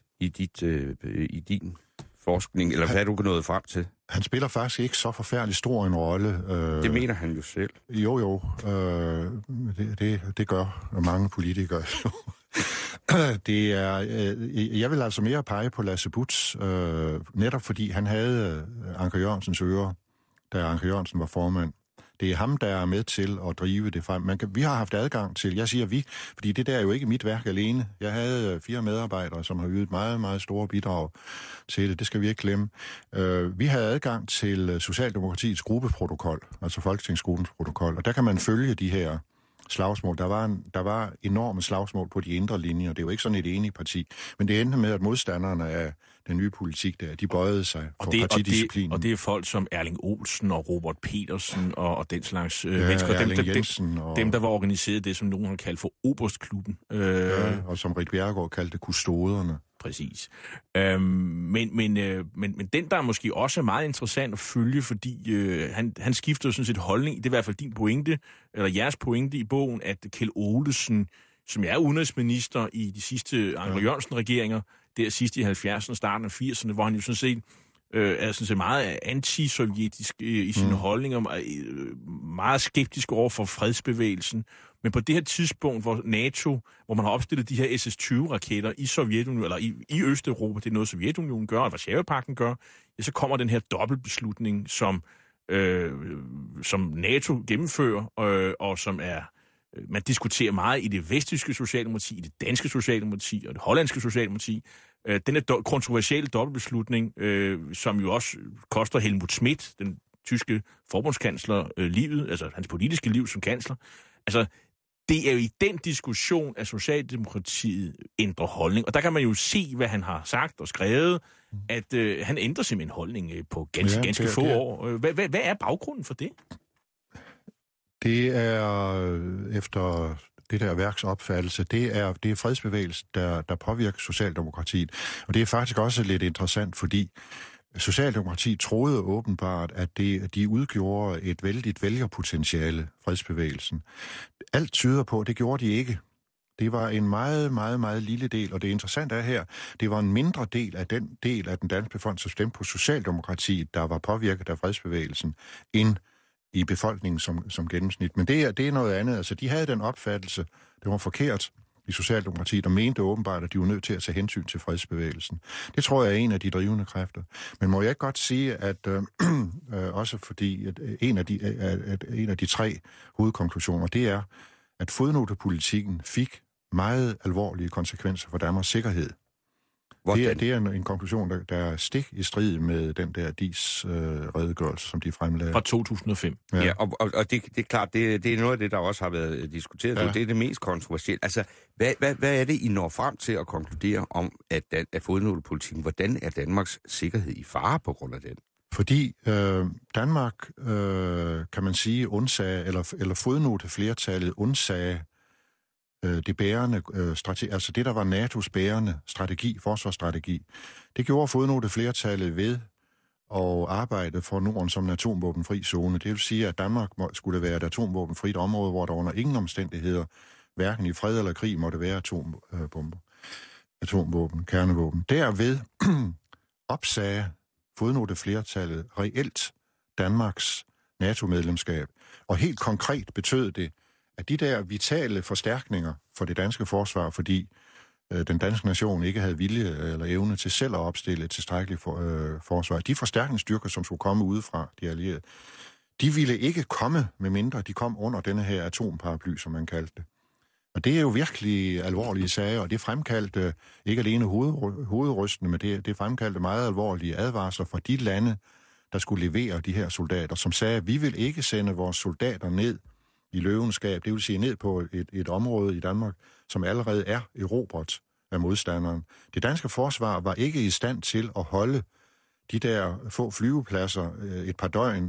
i din forskning, eller hvad er du nået frem til? Han spiller faktisk ikke så forfærdelig stor en rolle. Det mener han jo selv. Jo. Det gør mange politikere. Det er, jeg vil altså mere pege på Lasse Buts, netop fordi han havde Anker Jørgensens ører, da Anker Jørgensen var formand. Det er ham, der er med til at drive det frem. Vi har haft adgang til, jeg siger vi, fordi det der er jo ikke mit værk alene. Jeg havde 4 medarbejdere, som har ydet meget, meget store bidrag til det. Det skal vi ikke glemme. Vi havde adgang til Socialdemokratiets gruppeprotokol, altså Folketingsgruppens protokol, og der kan man følge de her slagsmål. Der var enorme slagsmål på de indre linjer. Det er jo ikke sådan et enigt parti. Men det endte med, at modstanderne af den nye politik der, de bøjede sig for partidisciplinen. Og det er folk som Erling Olsen og Robert Petersen og den slags mennesker. Dem, der var organiseret det, som nogen har kaldt for Oberstklubben. Og som Rik Bjerregaard kaldte kustoderne. Præcis. Men den, der er måske også meget interessant at følge, fordi han skifter sådan set holdning. Det er i hvert fald din pointe, eller jeres pointe i bogen, at Kjeld Olesen, som er udenrigsminister i de sidste Anker Jørgensen-regeringer, der sidst i 70'erne, starten af 80'erne, hvor han jo sådan set er sådan set meget antisovjetisk i sine holdninger, meget skeptisk over for fredsbevægelsen. Men på det her tidspunkt, hvor NATO, hvor man har opstillet de her SS-20-raketter i Sovjetunionen, eller i Østeuropa, det er noget, Sovjetunionen gør, og Warszawapagten gør, ja, så kommer den her dobbeltbeslutning, som NATO gennemfører, og som er man diskuterer meget i det vesttyske socialdemokrati, i det danske socialdemokrati og det hollandske socialdemokrati. Den er kontroversielle dobbeltbeslutning, som jo også koster Helmut Schmidt, den tyske forbundskansler, livet, altså hans politiske liv som kansler. Altså, det er jo i den diskussion, at Socialdemokratiet ændrer holdning. Og der kan man jo se, hvad han har sagt og skrevet, at han ændrer simpelthen holdning på ganske få år. Hvad er baggrunden for det? Det er efter det der værks opfattelse, det er fredsbevægelsen, der påvirker Socialdemokratiet. Og det er faktisk også lidt interessant, fordi Socialdemokratiet troede åbenbart, at de udgjorde et vældigt vælgerpotentiale, fredsbevægelsen. Alt tyder på, at det gjorde de ikke. Det var en meget, meget, meget lille del, og det interessante er her, det var en mindre del af den del af den danske befolkning, som stemte på Socialdemokratiet, der var påvirket af fredsbevægelsen, end i befolkningen som gennemsnit. Men det er noget andet. Altså, de havde den opfattelse, det var forkert i Socialdemokratiet, og mente åbenbart, at de var nødt til at tage hensyn til fredsbevægelsen. Det tror jeg er en af de drivende kræfter. Men må jeg ikke godt sige, at også fordi at en af de 3 hovedkonklusioner, det er, at fodnotepolitikken fik meget alvorlige konsekvenser for Danmarks sikkerhed. Det er en konklusion, der er stik i strid med den der DIS-redegørelse, som de fremlagde. Fra 2005. Ja, og det er klart, det er noget af det, der også har været diskuteret. Ja. Det er det mest kontroversielle. Altså, hvad er det, I når frem til at konkludere om, at fodnotepolitikken, hvordan er Danmarks sikkerhed i fare på grund af den? Fordi Danmark, kan man sige, undsagde, eller fodnoteflertallet undsagde det bærende altså det, der var NATO's bærende strategi, forsvarsstrategi. Det gjorde fodnoteflertallet ved at arbejde for Norden som en atomvåbenfri zone. Det vil sige, at Danmark skulle være et atomvåbenfrit område, hvor der under ingen omstændigheder, hverken i fred eller krig, måtte være atomvåben, kernevåben. Derved opsagde fodnoteflertallet reelt Danmarks NATO-medlemskab. Og helt konkret betød det, at de der vitale forstærkninger for det danske forsvar, fordi den danske nation ikke havde vilje eller evne til selv at opstille et tilstrækkeligt forsvar, de forstærkningsstyrker, som skulle komme udefra de allierede, de ville ikke komme, med mindre de kom under denne her atomparaply, som man kaldte det. Og det er jo virkelig alvorlige sager, og det fremkaldte ikke alene hovedrystende, men det fremkaldte meget alvorlige advarsler fra de lande, der skulle levere de her soldater, som sagde, at vi vil ikke sende vores soldater ned i løvenskab, det vil sige ned på et område i Danmark, som allerede er erobret af modstanderen. Det danske forsvar var ikke i stand til at holde de der få flyvepladser et par døgn,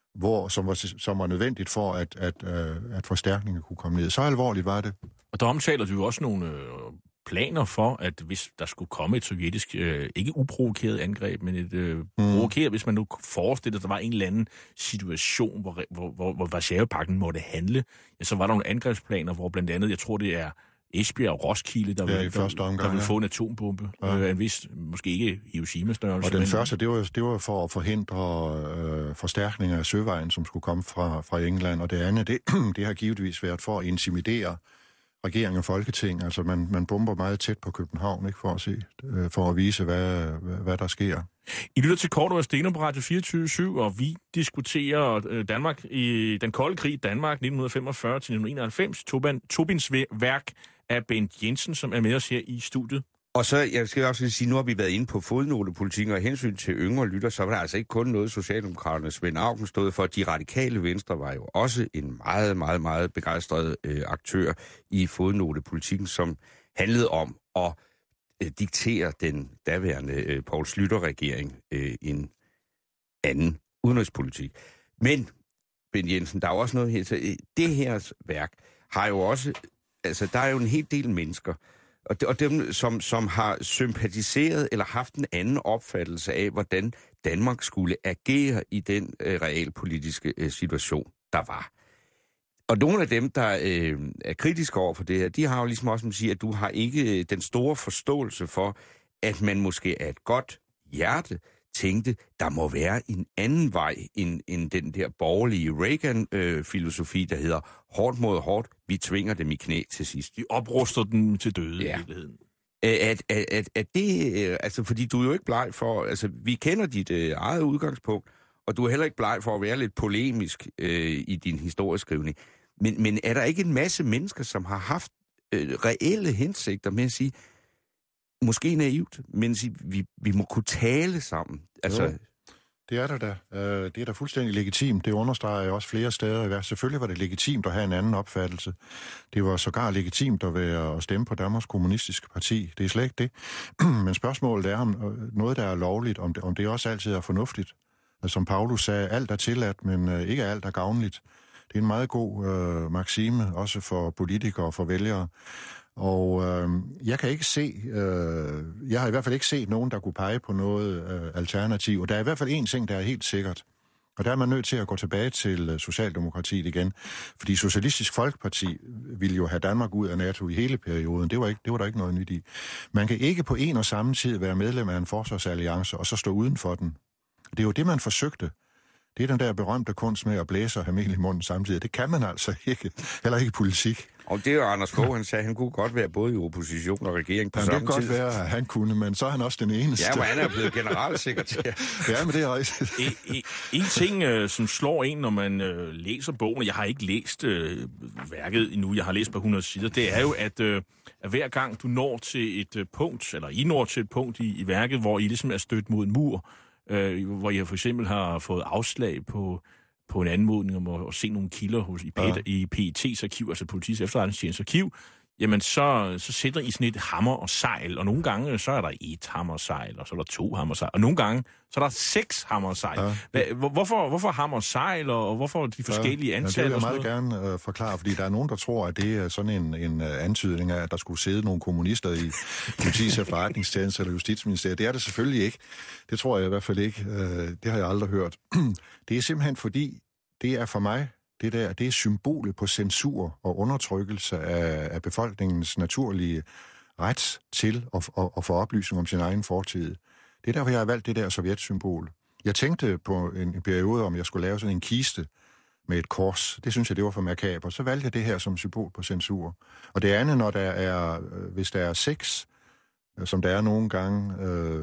som var nødvendigt for, at forstærkninger kunne komme ned. Så alvorligt var det. Og der omtaler du jo også nogle planer for, at hvis der skulle komme et sovjetisk, ikke uprovokeret angreb, men et provokeret, hvis man nu forestiller, at der var en eller anden situation, hvor Warszawapagten måtte handle, ja, så var der nogle angrebsplaner, hvor blandt andet, jeg tror det er Esbjerg og Roskilde, der vil få en atombombe. En vis, måske ikke Hiroshima-størrelse. Og den første, det var for at forhindre forstærkninger af søvejen, som skulle komme fra England, og det andet, det har givetvis været for at intimidere regering og folketing. Altså man bomber meget tæt på København, ikke, for at vise, hvad der sker. I lytter til Cordua og Steno på Radio 24/7, og vi diskuterer Danmark i den kolde krig, Danmark 1945 til 1991. Tobins værk af Bent Jensen, som er med os her i studiet. Og så, jeg skal også sige, nu har vi været inde på fodnotepolitikken, og hensyn til yngre lytter, så var der altså ikke kun noget Socialdemokraternes Svend Auken stod for. De radikale Venstre var jo også en meget, meget, meget begejstret aktør i fodnotepolitikken, som handlede om at diktere den daværende Poul Schlüter-regering en anden udenrigspolitik. Men, Bent Jensen, der er jo også noget her til. Det her værk har jo også, altså der er jo en hel del mennesker, og dem, som har sympatiseret eller haft en anden opfattelse af, hvordan Danmark skulle agere i den realpolitiske situation, der var. Og nogle af dem, der er kritiske over for det her, de har jo ligesom også at sige, at du har ikke den store forståelse for, at man måske af et godt hjerte tænkte, der må være en anden vej end den der borgerlige Reagan-filosofi, der hedder hårdt mod hårdt, vi tvinger dem i knæ til sidst. De opruster dem til døde i virkeligheden. At det, altså fordi du er jo ikke bleg for, altså vi kender dit eget udgangspunkt, og du er heller ikke bleg for at være lidt polemisk i din historieskrivning. Men er der ikke en masse mennesker, som har haft reelle hensigter med at sige, måske naivt, men vi må kunne tale sammen? Altså, jo, det er der da. Det er da fuldstændig legitimt. Det understreger jeg også flere steder. Selvfølgelig var det legitimt at have en anden opfattelse. Det var sågar legitimt at stemme på Danmarks Kommunistiske Parti. Det er slet ikke det. Men spørgsmålet er, om noget, der er lovligt, om det også altid er fornuftigt. Altså, som Paulus sagde, alt er tilladt, men ikke alt er gavnligt. Det er en meget god maksime, også for politikere og for vælgere. Og jeg kan ikke se, jeg har i hvert fald ikke set nogen, der kunne pege på noget alternativ. Og der er i hvert fald en ting, der er helt sikkert. Og der er man nødt til at gå tilbage til Socialdemokratiet igen. Fordi Socialistisk Folkeparti ville jo have Danmark ud af NATO i hele perioden. Det var der ikke noget nyt i. Man kan ikke på en og samme tid være medlem af en forsvarsalliance og så stå uden for den. Det er jo det, man forsøgte. Det er den der berømte kunst med at blæse og have mel i munden samtidig. Det kan man altså ikke. Heller ikke politik. Og det er jo Anders Fogh, han sagde, han kunne godt være både i opposition og regering på samme tid. Det kan godt være, at han kunne, men så er han også den eneste. Ja, men han er blevet generalsekretær. Ja, men det er rigtigt. En ting, som slår en, når man læser bogen, jeg har ikke læst værket endnu, jeg har læst på 100 sider, det er jo, at hver gang du når til et punkt, eller I når til et punkt i værket, hvor I ligesom er stødt mod en mur, hvor jeg for eksempel har fået afslag på en anmodning om at se nogle kilder i PET's arkiv, altså Politiets Efterretningstjenestes arkiv, jamen så sætter I sådan et hammer og sejl, og nogle gange så er der 1 hammer og sejl, og så er der 2 hammer og sejl, og nogle gange så er der 6 hammer og sejl. Ja. Hvorfor hammer og sejl, og hvorfor de forskellige antal? Det vil jeg meget gerne forklare, fordi der er nogen, der tror, at det er sådan en antydning af, at der skulle sidde nogle kommunister i Politiets Efterretningstjeneste eller Justitsministeriet. Det er det selvfølgelig ikke. Det tror jeg i hvert fald ikke. Det har jeg aldrig hørt. Det er simpelthen fordi, det er for mig, det er symbolet på censur og undertrykkelse af befolkningens naturlige ret til at få oplysning om sin egen fortid. Det er derfor, jeg har valgt det der sovjetsymbol. Jeg tænkte på en periode, om jeg skulle lave sådan en kiste med et kors. Det synes jeg, det var for makabert. Så valgte jeg det her som symbol på censur. Og det andet, hvis der er sex, som der er nogle gange,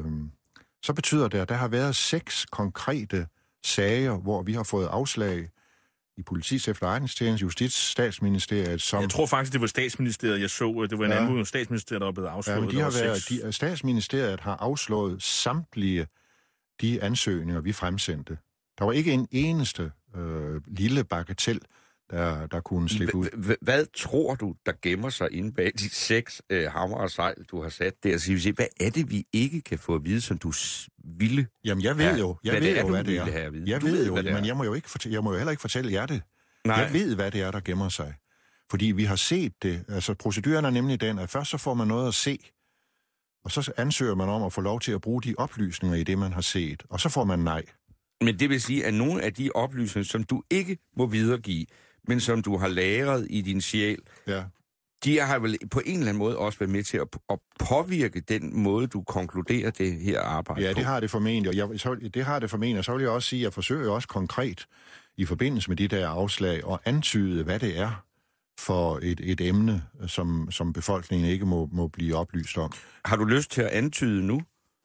så betyder det, at der har været 6 konkrete sager, hvor vi har fået afslag i Politiets Efterretningstjeneste, Statsministeriet, som... Jeg tror faktisk, det var Statsministeriet, jeg så. Det var en anden Statsministeriet, der var blevet afslået. Ja, Statsministeriet har afslået samtlige de ansøgninger, vi fremsendte. Der var ikke en eneste lille bagatel, der kunne slippe ud. Hvad tror du, der gemmer sig inde bag de 6 hammer og sejl, du har sat der? Så hvad er det, vi ikke kan få at vide, som du ville? Jamen, jeg ved jo, hvad det er. Jeg ved jo, men jeg må jo heller ikke fortælle jer det. Nej. Jeg ved, hvad det er, der gemmer sig. Fordi vi har set det. Altså, proceduren er nemlig den, at først så får man noget at se, og så ansøger man om at få lov til at bruge de oplysninger i det, man har set, og så får man nej. Men det vil sige, at nogle af de oplysninger, som du ikke må videregive, men som du har lagret i din sjæl, ja, de har vel på en eller anden måde også været med til at påvirke den måde, du konkluderer det her arbejde på. Ja, det har det formentlig, og så vil jeg også sige, at jeg forsøger også konkret i forbindelse med de der afslag at antyde, hvad det er for et emne, som befolkningen ikke må blive oplyst om. Har du lyst til at antyde nu?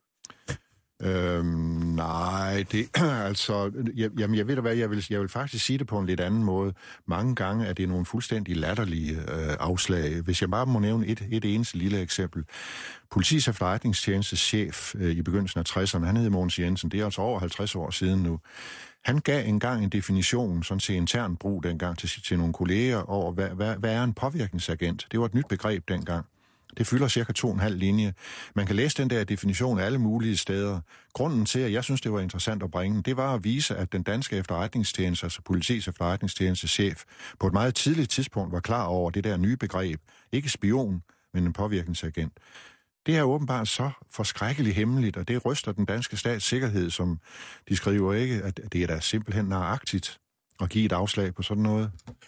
Nej, det altså, jeg ved da hvad, jeg vil faktisk sige det på en lidt anden måde. Mange gange er det nogle fuldstændig latterlige afslag. Hvis jeg bare må nævne et eneste lille eksempel. Politiets efterretningstjenestes chef i begyndelsen af 60'erne, han hed Mogens Jensen, det er altså over 50 år siden nu. Han gav engang en definition, sådan til intern brug dengang til nogle kolleger, over hvad er en påvirkningsagent. Det var et nyt begreb dengang. Det fylder cirka 2,5 linje. Man kan læse den der definition alle mulige steder. Grunden til, at jeg synes, det var interessant at bringe, det var at vise, at den danske efterretningstjeneste, altså politiets efterretningstjenestes chef, på et meget tidligt tidspunkt var klar over det der nye begreb. Ikke spion, men en påvirkningsagent. Det er åbenbart så forskrækkeligt hemmeligt, og det ryster den danske stats sikkerhed, som de skriver ikke, at det er da simpelthen nøjagtigt at give et afslag på sådan noget.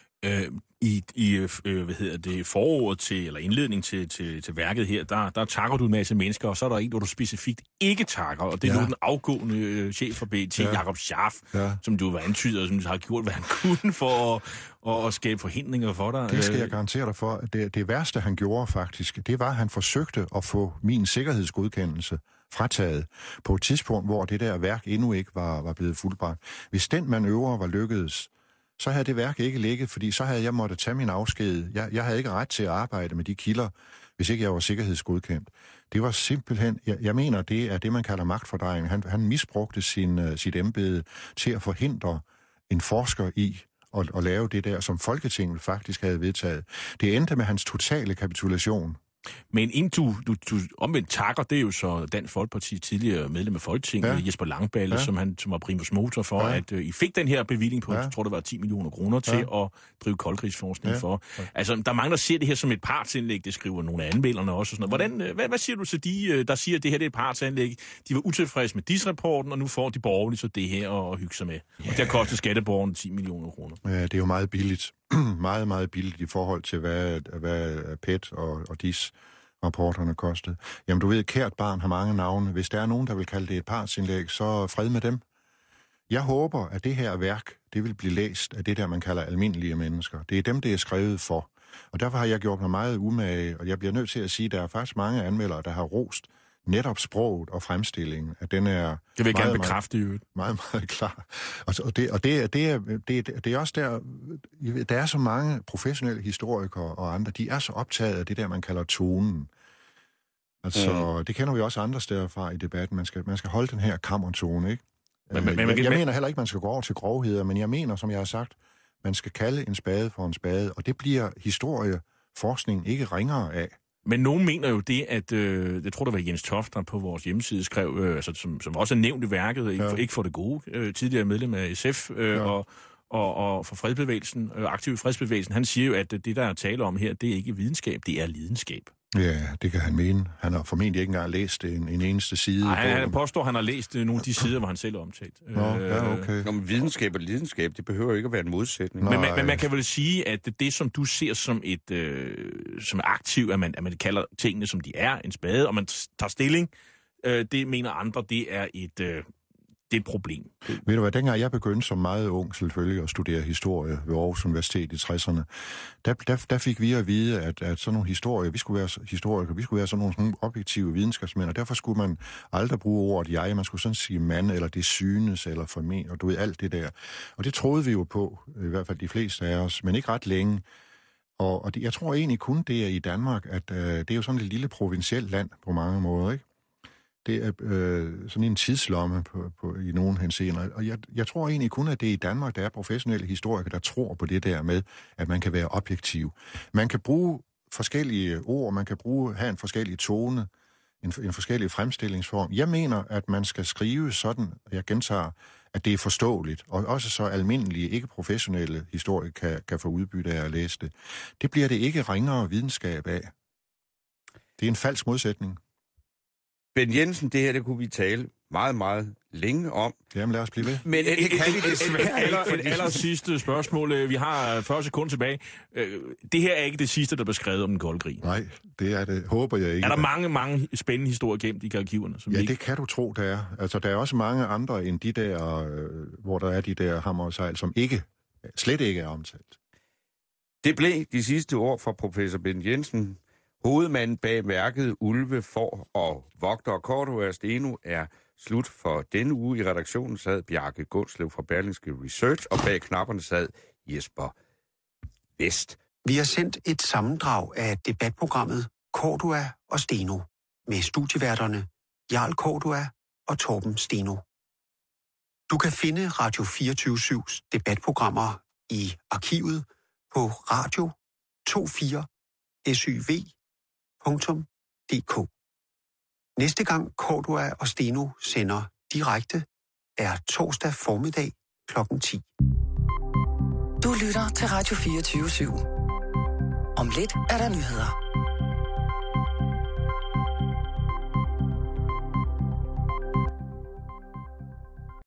Forordet til, eller indledning til værket her, der takker du en masse mennesker, og så er der en, hvor du specifikt ikke takker, og det er nu den afgående chef for BT, Jakob Scharf, som du var antydet, og som har gjort, hvad han kunne for at skabe forhindringer for dig. Det skal jeg garantere dig for. Det værste, han gjorde faktisk, det var, at han forsøgte at få min sikkerhedsgodkendelse frataget på et tidspunkt, hvor det der værk endnu ikke var blevet fuldbragt. Hvis den manøvre var lykkedes, så havde det værk ikke ligget, fordi så havde jeg måttet tage min afsked. Jeg havde ikke ret til at arbejde med de kilder, hvis ikke jeg var sikkerhedsgodkendt. Det var simpelthen, jeg mener, det er det, man kalder magtfordrejning. Han misbrugte sit embede til at forhindre en forsker i at lave det der, som Folketinget faktisk havde vedtaget. Det endte med hans totale kapitulation. Men inden du omvendt takker, det er jo så Dansk Folkeparti tidligere medlem af Folketinget, Jesper Langballe, som var primus motor for, at I fik den her bevilling på, jeg tror det var 10 millioner kroner til at drive koldkrigsforskning for. Altså, der er mange, der ser det her som et partsindlæg, det skriver nogle af anmelderne også. Og sådan noget. Hvad siger du til de, der siger, at det her det er et partsindlæg? De var utilfredse med DIS-rapporten, og nu får de borgerlige så det her at hygge sig med. Og det har kostet skatteborgerne 10 millioner kroner. Ja, det er jo meget billigt. Meget, meget billigt i forhold til, hvad PET og DIS-rapporterne kostede. Jamen, du ved, kært barn har mange navne. Hvis der er nogen, der vil kalde det et partsindlæg, så fred med dem. Jeg håber, at det her værk, det vil blive læst af det der, man kalder almindelige mennesker. Det er dem, det er skrevet for. Og derfor har jeg gjort mig meget umage, og jeg bliver nødt til at sige, at der er faktisk mange anmeldere, der har rost netop sproget og fremstillingen, at den er... Det vil jeg gerne bekræfte, jo. Meget, meget klar. Og det er også der er så mange professionelle historikere og andre, de er så optaget af det der, man kalder tonen. Altså, det kender vi også andre steder fra i debatten. Man skal holde den her kammertone, ikke? Jeg mener heller ikke, man skal gå over til grovheder, men jeg mener, som jeg har sagt, man skal kalde en spade for en spade, og det bliver historieforskning ikke ringere af. Men nogen mener jo det, at jeg tror, der var Jens Toft, der på vores hjemmeside skrev, som også er nævnt i værket, ikke for det gode, tidligere medlem af SF og for fredsbevægelsen, aktiv i fredsbevægelsen, han siger jo, at det, der er tale om her, det er ikke videnskab, det er lidenskab. Ja, det kan han mene. Han har formentlig ikke engang læst en eneste side. Nej, han påstår, han har læst nogle af de sider, hvor han selv er omtalt. Okay. Nå, men videnskab og lidenskab, det behøver ikke at være en modsætning. Men man kan vel sige, at det, som du ser som som aktiv, at man kalder tingene, som de er, en spade, og man tager stilling, det mener andre, det er et problem. Ved du hvad, dengang jeg begyndte som meget ung selvfølgelig at studere historie ved Aarhus Universitet i 60'erne, der fik vi at vide, at sådan nogle historier, vi skulle være historikere, vi skulle være sådan nogle objektive videnskabsmænd, og derfor skulle man aldrig bruge ordet jeg, man skulle sådan sige mand, eller det synes, eller formen, og du ved, alt det der. Og det troede vi jo på, i hvert fald de fleste af os, men ikke ret længe. Og jeg tror egentlig kun det er i Danmark, at det er jo sådan et lille provincielt land på mange måder, ikke? Det er sådan en tidslomme i nogle henseender. Og jeg tror egentlig kun, at det er i Danmark, der er professionelle historikere, der tror på det der med, at man kan være objektiv. Man kan bruge forskellige ord, man kan have en forskellig tone, en forskellig fremstillingsform. Jeg mener, at man skal skrive sådan, jeg gentager, at det er forståeligt, og også så almindelige, ikke professionelle historikere kan få udbytte af at læse det. Det bliver det ikke ringere videnskab af. Det er en falsk modsætning. Ben Jensen, det her, det kunne vi tale meget, meget længe om. Jamen lad os blive ved. Men det kan vi desværre ikke. Aller sidste spørgsmål. Vi har 40 sekunder tilbage. Det her er ikke det sidste, der blev skrevet om den kolde krig. Nej, det er det. Håber jeg ikke. Er der mange spændende historier gemt i arkiverne? Ja, det kan du tro, der er. Altså, der er også mange andre end de der, hvor der er de der hammer og sejl, som slet ikke er omtalt. Det blev de sidste ord fra professor Bent Jensen. Hovedmanden bag værket Ulve, Får og Vogter Cordua Steno er slut for denne uge. I redaktionen sad Bjarke Gundslev fra Berlingske Research, og bag knapperne sad Jesper Vest. Vi har sendt et sammendrag af debatprogrammet Cordua og Steno med studieværterne Jarl Cordua og Torben Steno. Du kan finde Radio 24/7's debatprogrammer i arkivet på radio24syv.dk. Næste gang Cordua og Steno sender direkte er torsdag formiddag kl. 10. Du lytter til Radio 24/7. Om lidt er der nyheder.